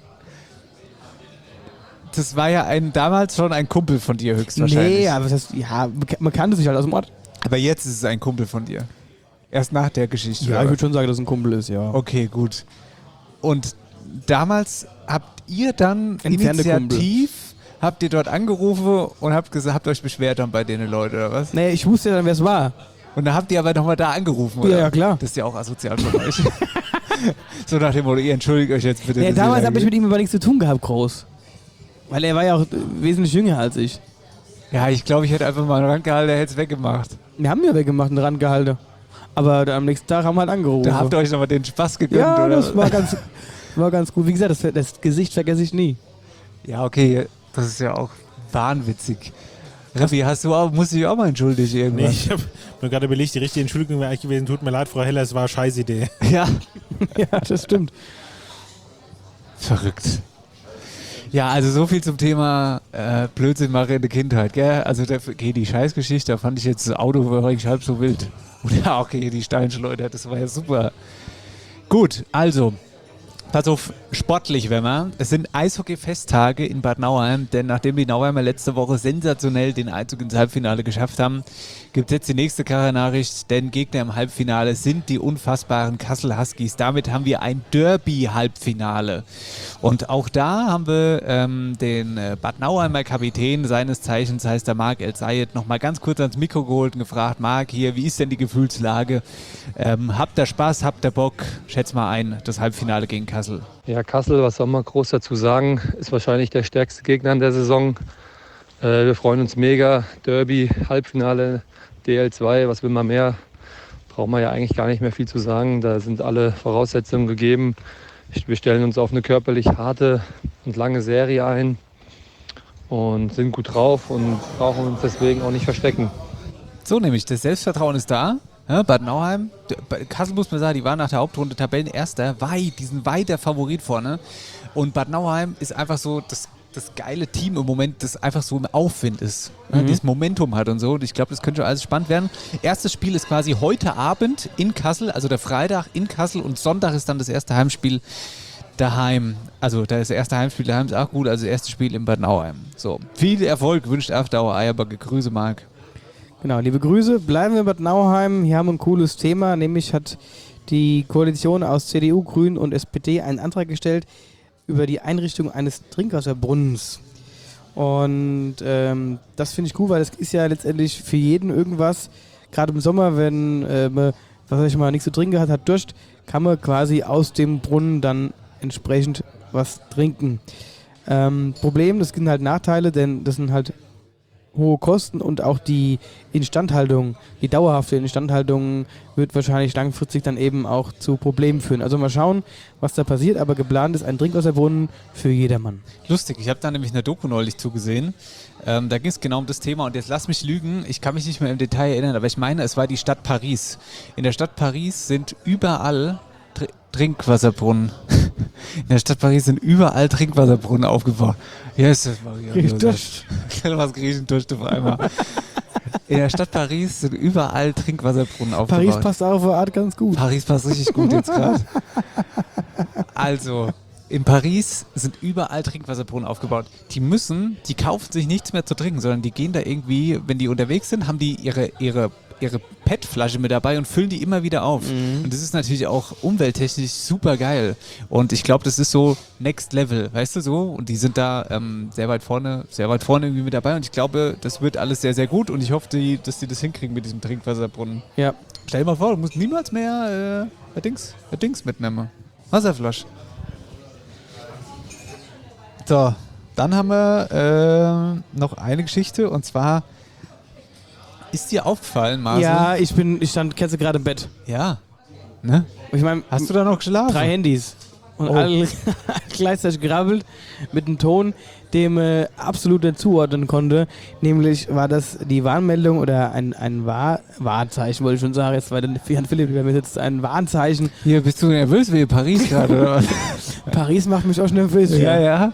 Das war ja damals schon ein Kumpel von dir höchstwahrscheinlich. Nee, aber das heißt, ja, man kannte sich halt aus dem Ort. Aber jetzt ist es ein Kumpel von dir. Erst nach der Geschichte. Ja, ich würde schon sagen, dass es ein Kumpel ist, ja. Okay, gut. Und damals habt ihr dann Entfernte initiativ, habt ihr dort angerufen und habt euch beschwert dann bei denen Leute, oder was? Nee, ich wusste ja dann, wer es war. Und dann habt ihr aber nochmal da angerufen, oder? Ja, ja, klar. Das ist ja auch asozial von euch. So nach dem Motto, ihr entschuldigt euch jetzt bitte. Nee, damals habe ich mit ihm aber nichts zu tun gehabt, groß. Weil er war ja auch wesentlich jünger als ich. Ja, ich glaube, ich hätte einfach mal einen Rand gehalten, der hätte es weggemacht. Wir haben ja weggemacht, einen Rand gehalten. Aber am nächsten Tag haben wir halt angerufen. Da habt ihr euch nochmal den Spaß gegönnt, ja, oder? Das war ganz gut. Wie gesagt, das Gesicht vergesse ich nie. Ja, okay, das ist ja auch wahnwitzig. Raffi, musst du dich auch mal entschuldigen irgendwann? Nee, ich habe mir gerade überlegt, die richtige Entschuldigung wäre eigentlich gewesen, tut mir leid, Frau Heller, es war eine Scheißidee. Ja. Ja, das stimmt. Verrückt. Ja, also so viel zum Thema Blödsinn machen in der Kindheit, gell? Also die Scheißgeschichte, da fand ich jetzt das Auto war eigentlich halb so wild. Oder okay, die Steinschleuder, das war ja super. Gut, also, pass auf, sportlich, wenn man. Es sind Eishockey-Festtage in Bad Nauheim, denn nachdem die Nauheimer letzte Woche sensationell den Einzug ins Halbfinale geschafft haben, gibt es jetzt die nächste Nachricht, denn Gegner im Halbfinale sind die unfassbaren Kassel Huskies. Damit haben wir ein Derby-Halbfinale. Und auch da haben wir den Bad Nauheimer Kapitän, seines Zeichens heißt der Marc El-Sayed, nochmal ganz kurz ans Mikro geholt und gefragt, Marc, hier, wie ist denn die Gefühlslage? Habt ihr Spaß, habt ihr Bock? Schätz mal ein, das Halbfinale gegen Kassel. Ja, Kassel, was soll man groß dazu sagen, ist wahrscheinlich der stärkste Gegner in der Saison. Wir freuen uns mega. Derby, Halbfinale, DL2, was will man mehr? Braucht man ja eigentlich gar nicht mehr viel zu sagen. Da sind alle Voraussetzungen gegeben. Wir stellen uns auf eine körperlich harte und lange Serie ein und sind gut drauf und brauchen uns deswegen auch nicht verstecken. So nämlich, das Selbstvertrauen ist da. Ja, Bad Nauheim, Kassel muss man sagen, die waren nach der Hauptrunde Tabellenerster, die sind weit der Favorit vorne. Und Bad Nauheim ist einfach so das geile Team im Moment, das einfach so im Aufwind ist. Mhm. Das Momentum hat und so. Und ich glaube, das könnte schon alles spannend werden. Erstes Spiel ist quasi heute Abend in Kassel, also der Freitag in Kassel und Sonntag ist dann das erste Heimspiel daheim. Also das erste Heimspiel daheim ist auch gut, also das erste Spiel in Bad Nauheim. So, viel Erfolg wünscht After Hour Eierbacke. Grüße, Marc. Genau, liebe Grüße. Bleiben wir in Bad Nauheim. Hier haben wir ein cooles Thema, nämlich hat die Koalition aus CDU, Grünen und SPD einen Antrag gestellt über die Einrichtung eines Trinkwasserbrunnens. Und das finde ich cool, weil das ist ja letztendlich für jeden irgendwas. Gerade im Sommer, wenn man, was weiß ich mal, nichts zu trinken hat, Durst, kann man quasi aus dem Brunnen dann entsprechend was trinken. Problem, das sind halt Nachteile, denn das sind halt hohe Kosten und auch die Instandhaltung, die dauerhafte Instandhaltung wird wahrscheinlich langfristig dann eben auch zu Problemen führen. Also mal schauen, was da passiert, aber geplant ist ein Trinkwasserbrunnen für jedermann. Lustig, ich habe da nämlich eine Doku neulich zugesehen. Da ging es genau um das Thema und jetzt lass mich lügen, ich kann mich nicht mehr im Detail erinnern, aber ich meine, es war die Stadt Paris. In der Stadt Paris sind überall Trinkwasserbrunnen. In der Stadt Paris sind überall Trinkwasserbrunnen aufgebaut. Yes, Maria. Was griechen durch auf einmal. In der Stadt Paris sind überall Trinkwasserbrunnen aufgebaut. Paris passt auf eine Art ganz gut. Paris passt richtig gut jetzt gerade. Also, in Paris sind überall Trinkwasserbrunnen aufgebaut. Die kaufen sich nichts mehr zu trinken, sondern die gehen da irgendwie, wenn die unterwegs sind, haben die ihre PET-Flasche mit dabei und füllen die immer wieder auf. Mhm. Und das ist natürlich auch umwelttechnisch super geil. Und ich glaube, das ist so Next Level, weißt du so? Und die sind da sehr weit vorne irgendwie mit dabei. Und ich glaube, das wird alles sehr, sehr gut. Und ich hoffe, dass die das hinkriegen mit diesem Trinkwasserbrunnen. Ja. Stell dir mal vor, du musst niemals mehr ein Dings mitnehmen. Wasserflasche. So, dann haben wir noch eine Geschichte und zwar ist dir aufgefallen, Marcel? Ja, ich stand gerade im Bett. Ja. Ne? Ich mein, hast du da noch geschlafen? 3 Handys. Und alle gleichzeitig gerabbelt mit einem Ton, dem absolut nicht zuordnen konnte. Nämlich war das die Warnmeldung oder ein Wahrzeichen, wollte ich schon sagen. Jetzt war der Jan Philipp bei mir sitzt, ein Warnzeichen. Hier, bist du nervös wie Paris gerade, oder was? Paris macht mich auch nervös. Ja.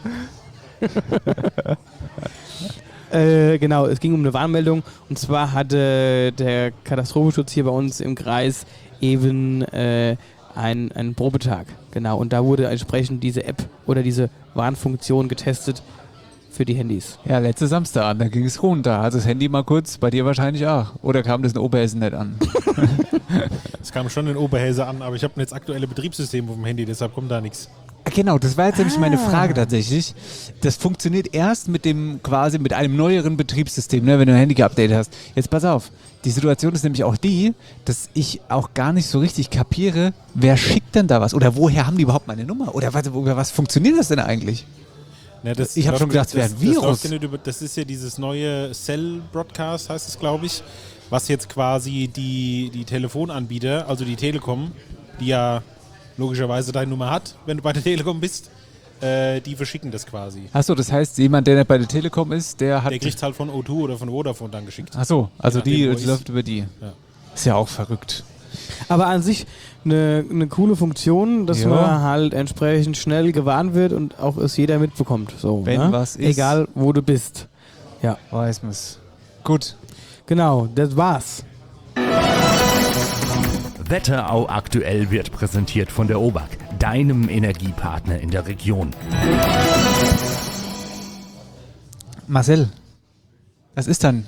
Genau, es ging um eine Warnmeldung. Und zwar hatte der Katastrophenschutz hier bei uns im Kreis eben einen Probetag. Genau, und da wurde entsprechend diese App oder diese Warnfunktion getestet für die Handys. Ja, letzte Samstag, da ging es runter. Also das Handy mal kurz, bei dir wahrscheinlich auch. Oder kam das in Oberhessen nicht an? Es kam schon in Oberhessen an, aber ich habe jetzt aktuelle Betriebssystem auf dem Handy, deshalb kommt da nichts. Genau, das war jetzt nämlich meine Frage tatsächlich. Das funktioniert erst mit einem neueren Betriebssystem, ne, wenn du ein Handy geupdatet hast. Jetzt pass auf, die Situation ist nämlich auch die, dass ich auch gar nicht so richtig kapiere, wer schickt denn da was? Oder woher haben die überhaupt meine Nummer? Oder über was funktioniert das denn eigentlich? Ja, ich habe schon gedacht, es wäre ein Virus. Das ist ja dieses neue Cell-Broadcast, heißt es, glaube ich, was jetzt quasi die Telefonanbieter, also die Telekom, die ja logischerweise deine Nummer hat, wenn du bei der Telekom bist, die verschicken das quasi. Achso, das heißt, jemand, der nicht bei der Telekom ist, der kriegt es halt von O2 oder von Vodafone dann geschickt. Achso, also die läuft über die. Ja. Ist ja auch verrückt. Aber an sich eine coole Funktion, dass man halt entsprechend schnell gewarnt wird und auch es jeder mitbekommt. So, wenn was ist. Egal, wo du bist. Ja. Weiß man's. Gut. Genau, das war's. Wetterau aktuell wird präsentiert von der OBAK, deinem Energiepartner in der Region. Marcel, was ist dann?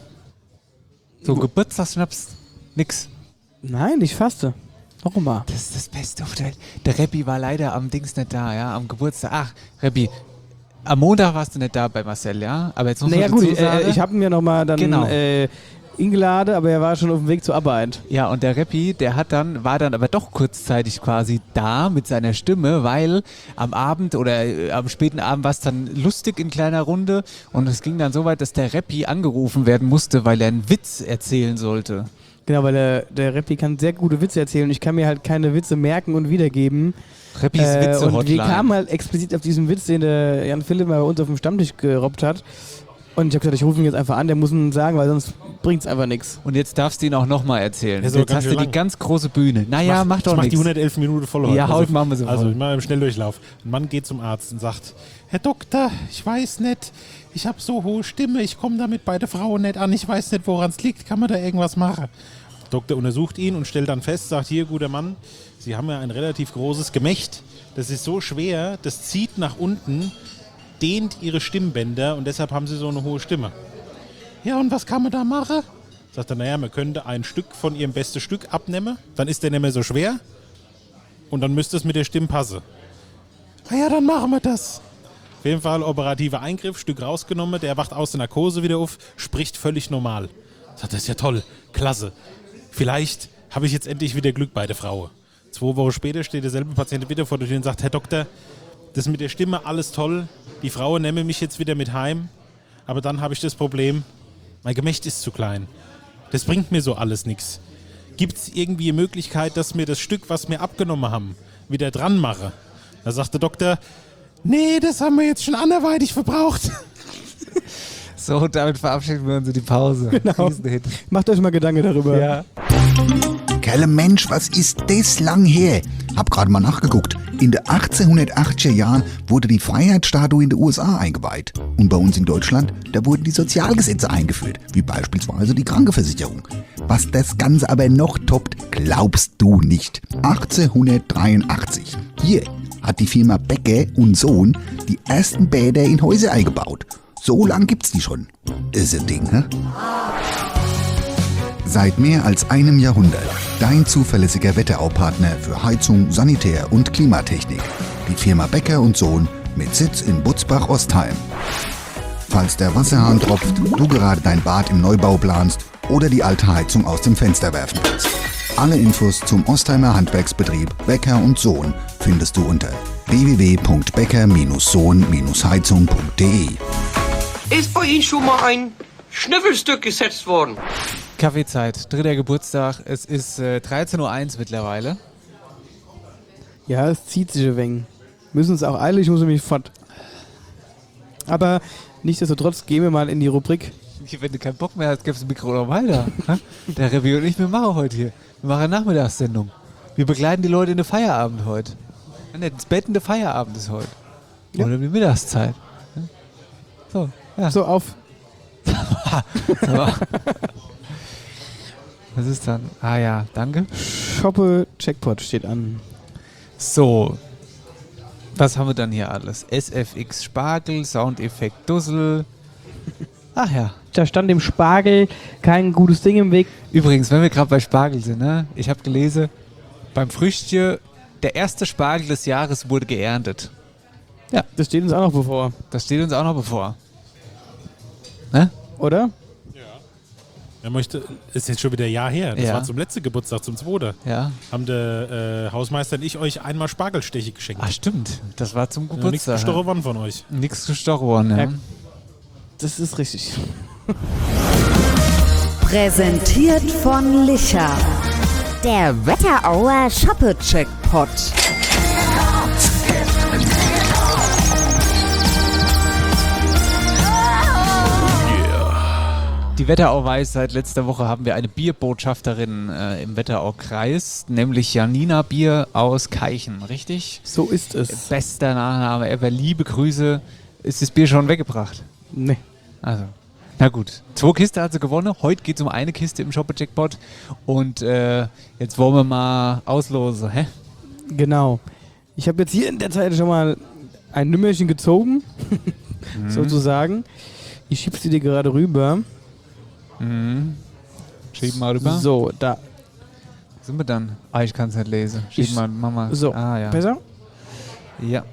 So Geburtstagsschnaps? Nix. Nein, ich faste. Warum mal? Das ist das Beste auf der Welt. Der Reppi war leider am Dings nicht da, ja, am Geburtstag. Ach, Reppi, am Montag warst du nicht da bei Marcel, ja? Aber jetzt muss naja, gut, ich habe ihn ja nochmal dann eingeladen, aber er war schon auf dem Weg zur Arbeit. Ja, und der Reppi, war dann aber doch kurzzeitig quasi da mit seiner Stimme, weil am Abend oder am späten Abend war es dann lustig in kleiner Runde und es ging dann so weit, dass der Reppi angerufen werden musste, weil er einen Witz erzählen sollte. Genau, weil der Reppi kann sehr gute Witze erzählen und ich kann mir halt keine Witze merken und wiedergeben. Reppis Witze-Hotline. Und wir kamen halt explizit auf diesen Witz, den der Jan Philipp mal bei uns auf dem Stammtisch gerobbt hat. Und ich habe gesagt, ich rufe ihn jetzt einfach an, der muss ihn sagen, weil sonst bringt es einfach nichts. Und jetzt darfst du ihn auch nochmal erzählen. Jetzt hast du die ganz große Bühne. Naja, mach doch nichts. Ich mach die 111 Minuten voll heute. Ja, heute machen wir so. Also ich mache im Schnelldurchlauf. Ein Mann geht zum Arzt und sagt, Herr Doktor, ich weiß nicht, ich habe so hohe Stimme, ich komme damit bei der Frau nicht an, ich weiß nicht, woran es liegt, kann man da irgendwas machen? Der Doktor untersucht ihn und stellt dann fest, sagt, hier, guter Mann, Sie haben ja ein relativ großes Gemächt, das ist so schwer, das zieht nach unten, dehnt Ihre Stimmbänder und deshalb haben Sie so eine hohe Stimme. Ja, und was kann man da machen? Sagt er, naja, man könnte ein Stück von Ihrem besten Stück abnehmen, dann ist der nicht mehr so schwer und dann müsste es mit der Stimme passen. Ah ja, dann machen wir das. Auf jeden Fall operativer Eingriff, Stück rausgenommen, der wacht aus der Narkose wieder auf, spricht völlig normal. Sagt, das ist ja toll, klasse. Vielleicht habe ich jetzt endlich wieder Glück bei der Frau. 2 Wochen später steht derselbe Patient wieder vor der Tür und sagt, Herr Doktor, das mit der Stimme, alles toll, die Frau nehme mich jetzt wieder mit heim, aber dann habe ich das Problem, mein Gemächt ist zu klein. Das bringt mir so alles nichts. Gibt es irgendwie eine Möglichkeit, dass mir das Stück, was wir abgenommen haben, wieder dran mache? Da sagt der Doktor, nee, das haben wir jetzt schon anderweitig verbraucht. So, damit verabschieden wir uns in die Pause. Genau. Macht euch mal Gedanken darüber. Ja. Kerle Mensch, was ist das lang her? Hab gerade mal nachgeguckt. In den 1880er Jahren wurde die Freiheitsstatue in den USA eingeweiht. Und bei uns in Deutschland, da wurden die Sozialgesetze eingeführt, wie beispielsweise die Krankenversicherung. Was das Ganze aber noch toppt, glaubst du nicht. 1883. Hier hat die Firma Becker und Sohn die ersten Bäder in Häuser eingebaut. So lang gibt's die schon. Ist ein Ding, hä? Seit mehr als einem Jahrhundert dein zuverlässiger Wetterau-Partner für Heizung, Sanitär und Klimatechnik. Die Firma Becker und Sohn mit Sitz in Butzbach-Ostheim. Falls der Wasserhahn tropft, du gerade dein Bad im Neubau planst oder die alte Heizung aus dem Fenster werfen willst. Alle Infos zum Ostheimer Handwerksbetrieb Becker und Sohn findest du unter www.becker-sohn-heizung.de. Ist bei Ihnen schon mal ein Schnüffelstück gesetzt worden? Kaffeezeit, 3. Geburtstag. Es ist 13.01 Uhr mittlerweile. Ja, es zieht sich ein wenig. Müssen es auch eilig, ich muss nämlich fort. Aber nichtsdestotrotz gehen wir mal in die Rubrik. Wenn du keinen Bock mehr hast, gibst du das Mikro noch weiter. Der Revi und ich, wir machen heute hier. Wir machen eine Nachmittagssendung. Wir begleiten die Leute in den Feierabend heute. Ins Bett in den Feierabend ist heute. Ja. Oder in die Mittagszeit. So, ja. So, auf. Was ist dann? Ah ja, danke. Shoppe Jackpot steht an. So. Was haben wir dann hier alles? SFX Spargel, Soundeffekt Dussel. Ach ja. Da stand dem Spargel kein gutes Ding im Weg. Übrigens, wenn wir gerade bei Spargel sind, ne? Ich habe gelesen, beim Früchtchen, der erste Spargel des Jahres wurde geerntet. Ja, das steht uns auch noch bevor. Das steht uns auch noch bevor. Ne? Oder? Er möchte, ist jetzt schon wieder ein Jahr her. Das Ja. war zum letzten Geburtstag, zum 2. Ja. Haben der Hausmeister und ich euch einmal Spargelsteche geschenkt. Ach stimmt, das war zum Nichts Geburtstag. gestochen worden von euch. Nichts gestochen worden, ja. Das ist richtig. Präsentiert von Licher. Der Wetterauer Shoppe-Jackpot. Die Wetterau weiß, seit letzter Woche haben wir eine Bierbotschafterin im Wetterau-Kreis, nämlich Janina Bier aus Keichen, richtig? So ist es. Bester Nachname ever, liebe Grüße. Ist das Bier schon weggebracht? Nee. Also, na gut. 2 Kisten hat sie gewonnen. Heute geht es um eine Kiste im Shoppe-Jackpot. Und jetzt wollen wir mal auslosen, hä? Genau. Ich habe jetzt hier in der Zeit schon mal ein Nümmerchen gezogen, sozusagen. Ich schieb sie dir gerade rüber. Mhm. Schieb mal rüber. So, da. Sind wir dann? Ah, ich kann es nicht lesen. Schieb mal, Mama. So, ah, ja. besser? Ja.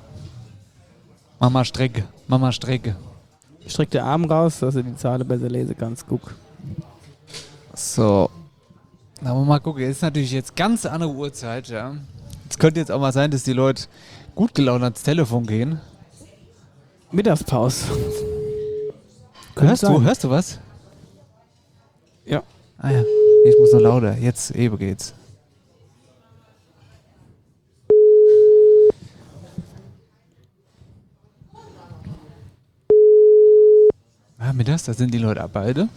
Mama Strecke. Mama Strecke. Ich streck den Arm raus, dass du die Zahl besser lesen kannst. Guck. So. Na, wollen wir mal gucken. Es ist natürlich jetzt ganz andere Uhrzeit, ja. Es könnte jetzt auch mal sein, dass die Leute gut gelaunt ans Telefon gehen. Mittagspause. Hörst du was? Ja. Ah ja. Ich muss noch lauter. Jetzt eben geht's. Ah, mittags, da sind die Leute ab beide.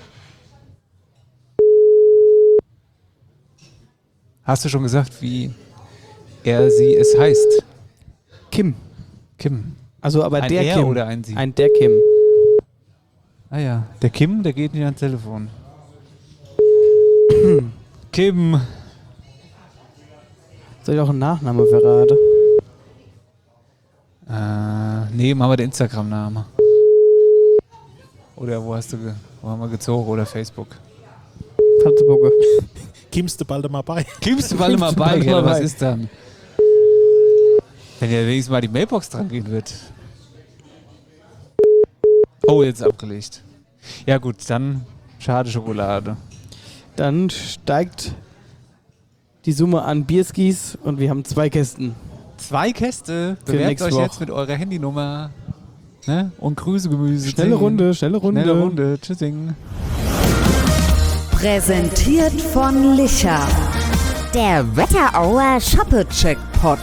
Hast du schon gesagt, wie sie es heißt? Kim. Kim. Also aber ein der er Kim. Oder ein sie? Ein der Kim. Ah ja, der Kim, der geht nicht ans Telefon. Kim. Soll ich auch einen Nachnamen verraten? Nee, machen wir den Instagram-Namen. Oder wo haben wir gezogen? Oder Facebook? Fatzebucke. Kimmst du bald mal bei? Kimmst du bald mal bei, gell? Was ist dann? Wenn ja wenigstens mal die Mailbox dran gehen wird. Oh, jetzt abgelegt. Ja gut, dann schade Schokolade. Dann steigt die Summe an Bierskis und wir haben 2 Kästen. 2 Käste? Für Bewerbt nächste euch Woche. jetzt mit eurer Handynummer. Ne? Und Grüße, Gemüse. Schnelle Runde, schnelle Runde. Schnelle Runde. Tschüssing. Präsentiert von Licher. Der Wetterauer Shoppe-Jackpot.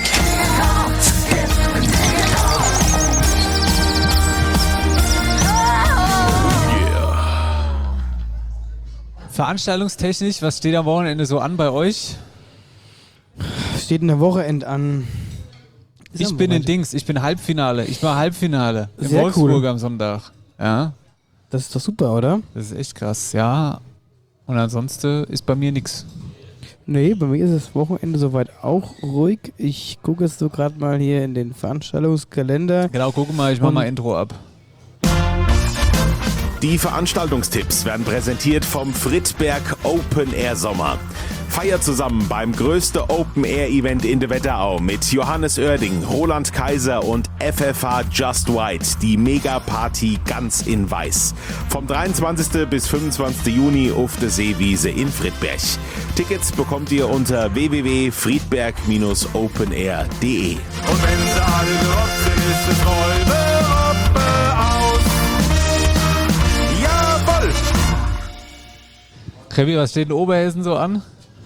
Veranstaltungstechnisch, was steht am Wochenende so an bei euch? Steht in der Wochenend an. Ich bin in Dings, ich bin Halbfinale. Ich war Halbfinale in Sehr Wolfsburg cool. am Sonntag. Ja. Das ist doch super, oder? Das ist echt krass, ja. Und ansonsten ist bei mir nichts. Nee, bei mir ist das Wochenende soweit auch ruhig. Ich gucke jetzt so gerade mal hier in den Veranstaltungskalender. Genau, guck mal, ich mach mal Intro ab. Die Veranstaltungstipps werden präsentiert vom Friedberg Open Air Sommer. Feiert zusammen beim größten Open-Air-Event in der Wetterau mit Johannes Oerding, Roland Kaiser und FFH Just White, die Mega-Party ganz in weiß. Vom 23. bis 25. Juni auf der Seewiese in Friedberg. Tickets bekommt ihr unter www.friedberg-openair.de. Und wenn sie alle gerockt sind, ist es Räume aus. Jawohl! Trevi, was steht in Oberhessen so an?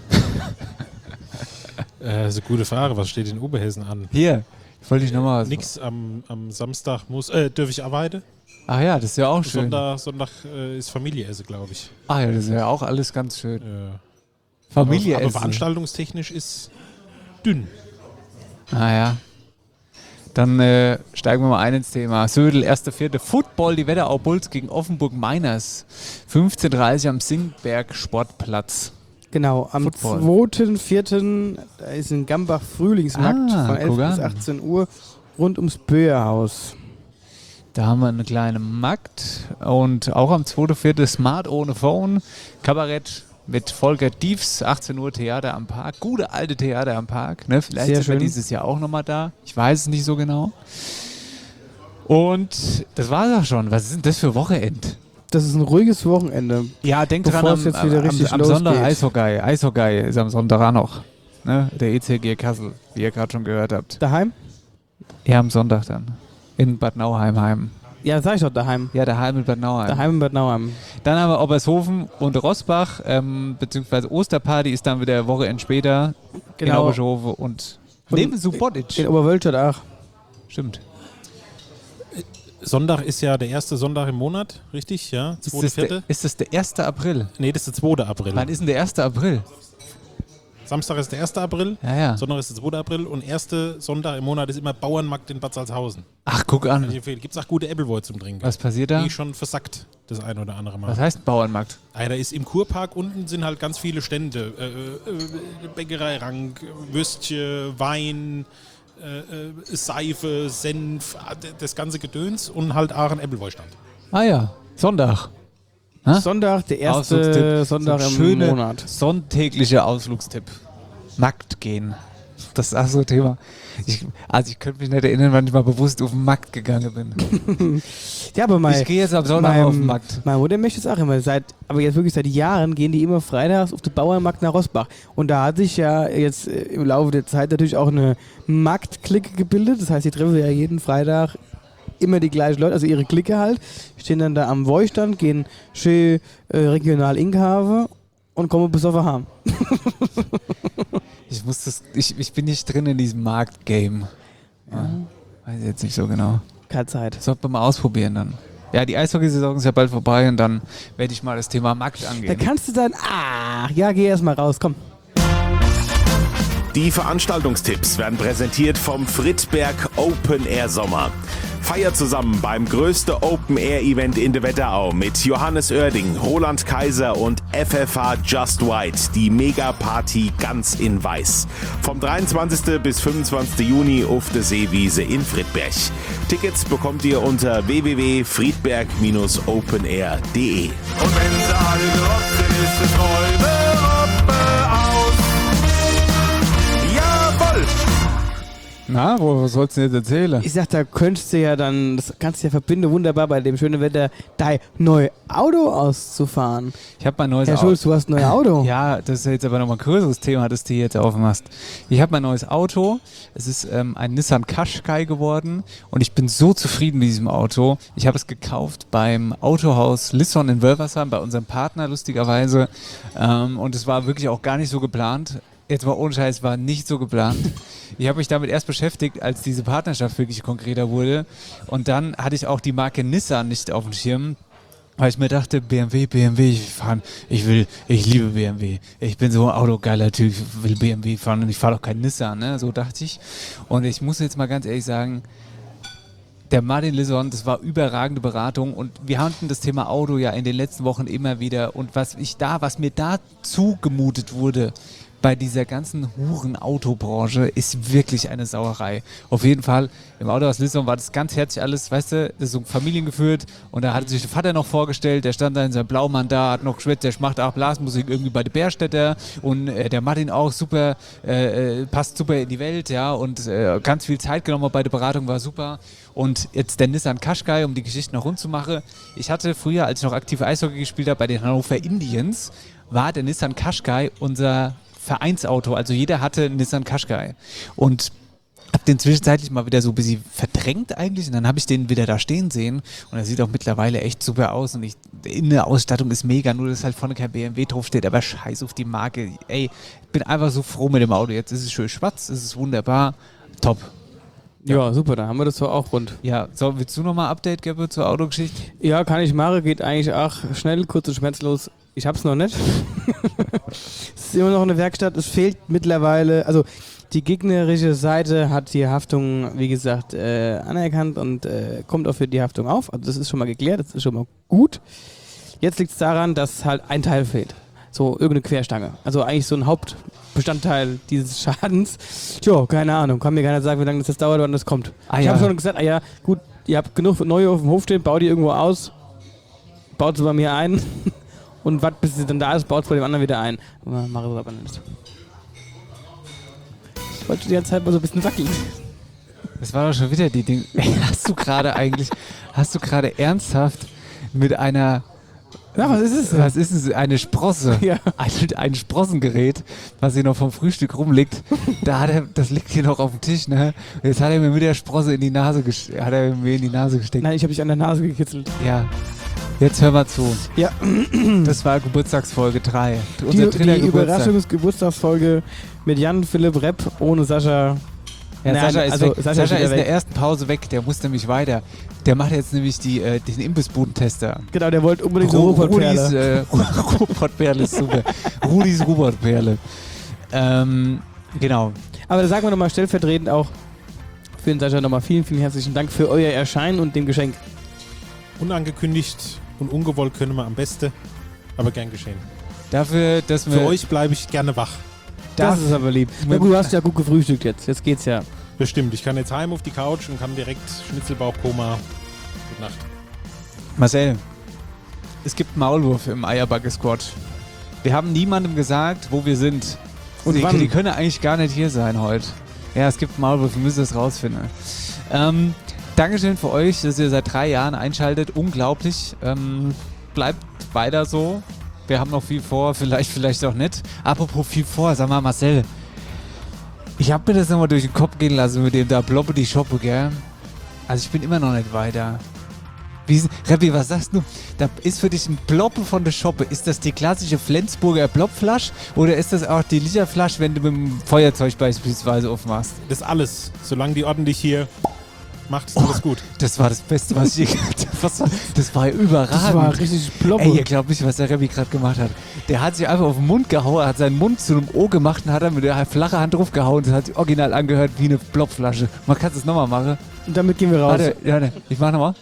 Das ist eine gute Frage. Was steht in Oberhessen an? Hier, wollte ich nochmal was. Nix am Samstag dürfe ich arbeiten? Ach ja, das ist ja auch schön. Sonntag ist Familieessen, glaube ich. Ach ja, das ist ja auch alles ganz schön. Familieessen. Aber veranstaltungstechnisch ist dünn. Naja. Dann steigen wir mal ein ins Thema. Södel, 1.4. Football, die Wetterau Bulls gegen Offenburg Miners. 15:30 am Singberg Sportplatz. Genau, am 2.4. da ist in Gambach Frühlingsmarkt von 11 bis 18 Uhr rund ums Böerhaus. Da haben wir eine kleine Markt und auch am 2.4. Smart ohne Phone, Kabarett mit Volker Diefs, 18 Uhr Theater am Park, gute alte Theater am Park, ne? Vielleicht Sehr sind wir schön. dieses Jahr auch nochmal da, ich weiß es nicht so genau. Und das war es auch schon, was ist denn das für Wochenend? Das ist ein ruhiges Wochenende. Ja, denk bevor dran, es jetzt wieder richtig am Sonntag losgeht. Eishockey ist am Sonntag auch noch, ne? Der ECG Kassel, wie ihr gerade schon gehört habt. Daheim? Ja, am Sonntag dann, in Bad Nauheim. Ja, sag ich doch, daheim. Ja, daheim in Bad Nauheim. Daheim in Bad Nauheim. Dann haben wir Obershofen und Rossbach, beziehungsweise Osterparty ist dann wieder eine Woche später in Genau. Obershofen und neben Subotic. In Oberwölstadt auch. Stimmt. Sonntag ist ja der erste Sonntag im Monat, richtig? Ja, Ist das der 1. April? Nee, das ist der 2. April. Wann ist denn der 1. April? Samstag ist der 1. April, Ja. Sonntag ist der 2. April und erster Sonntag im Monat ist immer Bauernmarkt in Bad Salzhausen. Ach, guck an. Gibt es auch gute Äppelwurz zum Trinken. Was passiert da? Die schon versackt, das ein oder andere Mal. Was heißt Bauernmarkt? Da ist im Kurpark unten sind halt ganz viele Stände. Bäckerei Rank, Würstchen, Wein, Seife, Senf, das ganze Gedöns und halt auch ein Äppelwurststand. Ah ja, Sonntag. Sonntag, der erste Ausflugstipp. Sonntag So im schöne Monat. Sonntäglicher Ausflugstipp. Nackt gehen. Das ist auch so ein Thema. Ich könnte mich nicht erinnern, wann ich mal bewusst auf den Markt gegangen bin. Ja, aber Ich gehe jetzt am Sonntag auf den Markt. Meine Mutter möchte es auch immer. Aber jetzt wirklich seit Jahren gehen die immer freitags auf den Bauernmarkt nach Rossbach. Und da hat sich ja jetzt im Laufe der Zeit natürlich auch eine Marktklicke gebildet. Das heißt, die treffen ja jeden Freitag immer die gleichen Leute, also ihre Clique halt, stehen dann da am Woistand, gehen schön regional Inkhaven und kommen bis auf heim. Ich bin nicht drin in diesem Marktgame. Ja. Weiß ich jetzt nicht so genau. Keine Zeit. Sollten wir mal ausprobieren dann. Ja, die Eishockeysaison ist ja bald vorbei und dann werde ich mal das Thema Markt angehen. Da kannst du dann, geh erst mal raus, komm. Die Veranstaltungstipps werden präsentiert vom Friedberg Open Air Sommer. Feiert zusammen beim größten Open Air Event in der Wetterau mit Johannes Oerding, Roland Kaiser und FFH Just White, die Mega-Party ganz in weiß. Vom 23. bis 25. Juni auf der Seewiese in Friedberg. Tickets bekommt ihr unter www.friedberg-openair.de. Und wenn sie alle gerockt sind, ist es Räume aus. Jawohl! Na, was sollst du denn jetzt erzählen? Ich sag, da könntest du ja dann, das kannst du ja verbinden, wunderbar bei dem schönen Wetter, dein neues Auto auszufahren. Ich habe mein neues Herr Auto. Schulz, du hast ein neues Auto. Ja, das ist jetzt aber nochmal ein größeres Thema, das du hier jetzt aufmachst. Ich habe mein neues Auto. Es ist ein Nissan Qashqai geworden und ich bin so zufrieden mit diesem Auto. Ich habe es gekauft beim Autohaus Lisson in Wölversheim, bei unserem Partner lustigerweise. Und es war wirklich auch gar nicht so geplant. Jetzt mal ohne Scheiß, war nicht so geplant. Ich habe mich damit erst beschäftigt, als diese Partnerschaft wirklich konkreter wurde. Und dann hatte ich auch die Marke Nissan nicht auf dem Schirm, weil ich mir dachte, BMW, ich liebe BMW. Ich bin so ein autogeiler Typ, ich will BMW fahren und ich fahre doch kein Nissan, ne? So dachte ich. Und ich muss jetzt mal ganz ehrlich sagen, der Martin Lisson, das war überragende Beratung und wir hatten das Thema Auto ja in den letzten Wochen immer wieder und was mir da zugemutet wurde, bei dieser ganzen Huren-Autobranche ist wirklich eine Sauerei. Auf jeden Fall, im Autohaus Lissabon war das ganz herzlich alles, weißt du, das ist so familiengeführt und da hatte sich der Vater noch vorgestellt, der stand da in seinem Blaumann da, hat noch geschwätzt, der macht auch Blasmusik irgendwie bei der Bärstädter und der Martin auch super, passt super in die Welt, ja, und ganz viel Zeit genommen bei der Beratung, war super. Und jetzt der Nissan Qashqai, um die Geschichte noch rund zu machen. Ich hatte früher, als ich noch aktiv Eishockey gespielt habe, bei den Hannover Indians, war der Nissan Qashqai unser Vereinsauto. Also jeder hatte einen Nissan Qashqai. Und habe den zwischenzeitlich mal wieder so ein bisschen verdrängt eigentlich. Und dann habe ich den wieder da stehen sehen. Und er sieht auch mittlerweile echt super aus. Und in der Ausstattung ist mega, nur dass halt vorne kein BMW draufsteht. Aber scheiß auf die Marke. Ey, ich bin einfach so froh mit dem Auto. Jetzt ist es schön schwarz, es ist wunderbar. Top. Ja, super, dann haben wir das so auch rund. Ja, so, willst du nochmal Update geben zur Autogeschichte? Ja, kann ich machen, geht eigentlich auch schnell, kurz und schmerzlos. Ich hab's noch nicht. Es ist immer noch eine Werkstatt, es fehlt mittlerweile, also die gegnerische Seite hat die Haftung, wie gesagt, anerkannt und kommt auch für die Haftung auf. Also das ist schon mal geklärt, das ist schon mal gut. Jetzt liegt es daran, dass halt ein Teil fehlt. So irgendeine Querstange. Also eigentlich so ein Hauptbestandteil dieses Schadens. Tja, keine Ahnung. Kann mir keiner sagen, wie lange das jetzt dauert, wann das kommt. Ich habe schon gesagt, gut, ihr habt genug neue auf dem Hof stehen, baut die irgendwo aus, baut sie bei mir ein und wartet, bis sie dann da ist, baut es bei dem anderen wieder ein. Mach es aber nicht. Ich wollte die ganze Zeit mal so ein bisschen wackeln. Das war doch schon wieder die Dinge. Hast du gerade ernsthaft mit einer... Ja, was ist es? Was ist es? Eine Sprosse. Ja. Ein Sprossengerät, was hier noch vom Frühstück rumliegt. Das liegt hier noch auf dem Tisch, ne? Und jetzt hat er mir mit der Sprosse in die Nase gesteckt. Nein, ich habe dich an der Nase gekitzelt. Ja. Jetzt hör mal zu. Ja. Das war Geburtstagsfolge 3. Die Überraschungsgeburtstagsfolge mit Jan Philipp Repp ohne Sascha. Ja, Sascha ist weg. Sascha ist in der ersten Pause weg, der muss nämlich weiter. Der macht jetzt nämlich den Imbissbudentester. Genau, der wollte unbedingt so Robotperle. Robotperle ist super. Rudis Robotperle. Genau. Aber da sagen wir nochmal stellvertretend auch für den Sascha nochmal vielen, vielen herzlichen Dank für euer Erscheinen und dem Geschenk. Unangekündigt und ungewollt können wir am besten, aber gern geschehen. Dafür, dass wir... Für euch bleibe ich gerne wach. Das ist aber lieb. Na gut, du hast ja gut gefrühstückt jetzt. Jetzt geht's ja. Bestimmt. Ich kann jetzt heim auf die Couch und kann direkt Schnitzelbauchkoma. Gute Nacht. Marcel, es gibt Maulwurf im Eierbacke-Squad. Wir haben niemandem gesagt, wo wir sind. Und die, wann? Die können eigentlich gar nicht hier sein heute. Ja, es gibt Maulwurf, wir müssen das rausfinden. Dankeschön für euch, dass ihr seit 3 Jahren einschaltet. Unglaublich. Bleibt weiter so. Wir haben noch viel vor, vielleicht auch nicht. Apropos viel vor, sag mal Marcel, ich habe mir das nochmal durch den Kopf gehen lassen mit dem da Bloppe die Shoppe, gell? Also ich bin immer noch nicht weiter. Reppi, was sagst du? Da ist für dich ein Bloppe von der Shoppe. Ist das die klassische Flensburger Bloppflasche oder ist das auch die Literflasche, wenn du mit dem Feuerzeug beispielsweise aufmachst? Das ist alles. Solange die ordentlich hier macht, ist alles gut. Das war das Beste, was ich je gehört habe. Das war überragend. Das war richtig Bloppe. Ey, ihr glaubt nicht, was der Reppi gerade gemacht hat. Der hat sich einfach auf den Mund gehauen, hat seinen Mund zu einem O gemacht und hat dann mit der flachen Hand drauf gehauen. Das hat sich original angehört wie eine Bloppflasche. Man kann es nochmal machen. Und damit gehen wir raus. Warte, ich mach nochmal.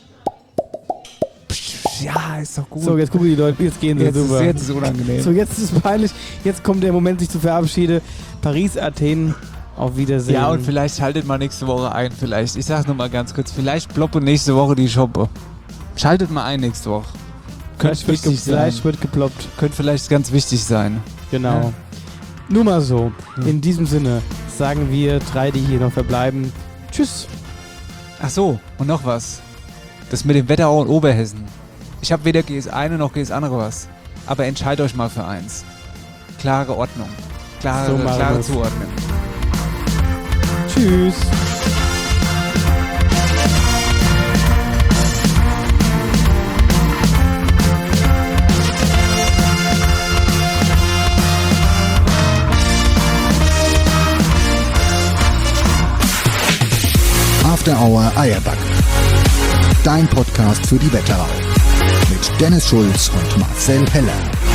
Ja, ist doch gut. So, jetzt gucken die Leute, jetzt gehen sie super. Jetzt ist es unangenehm. So, jetzt ist es peinlich. Jetzt kommt der Moment, sich zu verabschieden. Paris, Athen, auf Wiedersehen. Ja, und vielleicht schaltet mal nächste Woche ein. Vielleicht, ich sag nur mal ganz kurz, vielleicht ploppe nächste Woche die Shoppe. Schaltet mal ein nächste Woche. Vielleicht wird geploppt. Könnte vielleicht ganz wichtig sein. Genau. Ja. Nur mal so. In diesem Sinne sagen wir 3, die hier noch verbleiben. Tschüss. Ach so, und noch was. Das mit dem Wetterau und Oberhessen. Ich habe weder GS eine noch GS andere was. Aber entscheidet euch mal für eins. Klare Ordnung. Klare Zuordnung. Tschüss. After Hour Eierback. Dein Podcast für die Wetterau. Mit Dennis Schulz und Marcel Heller.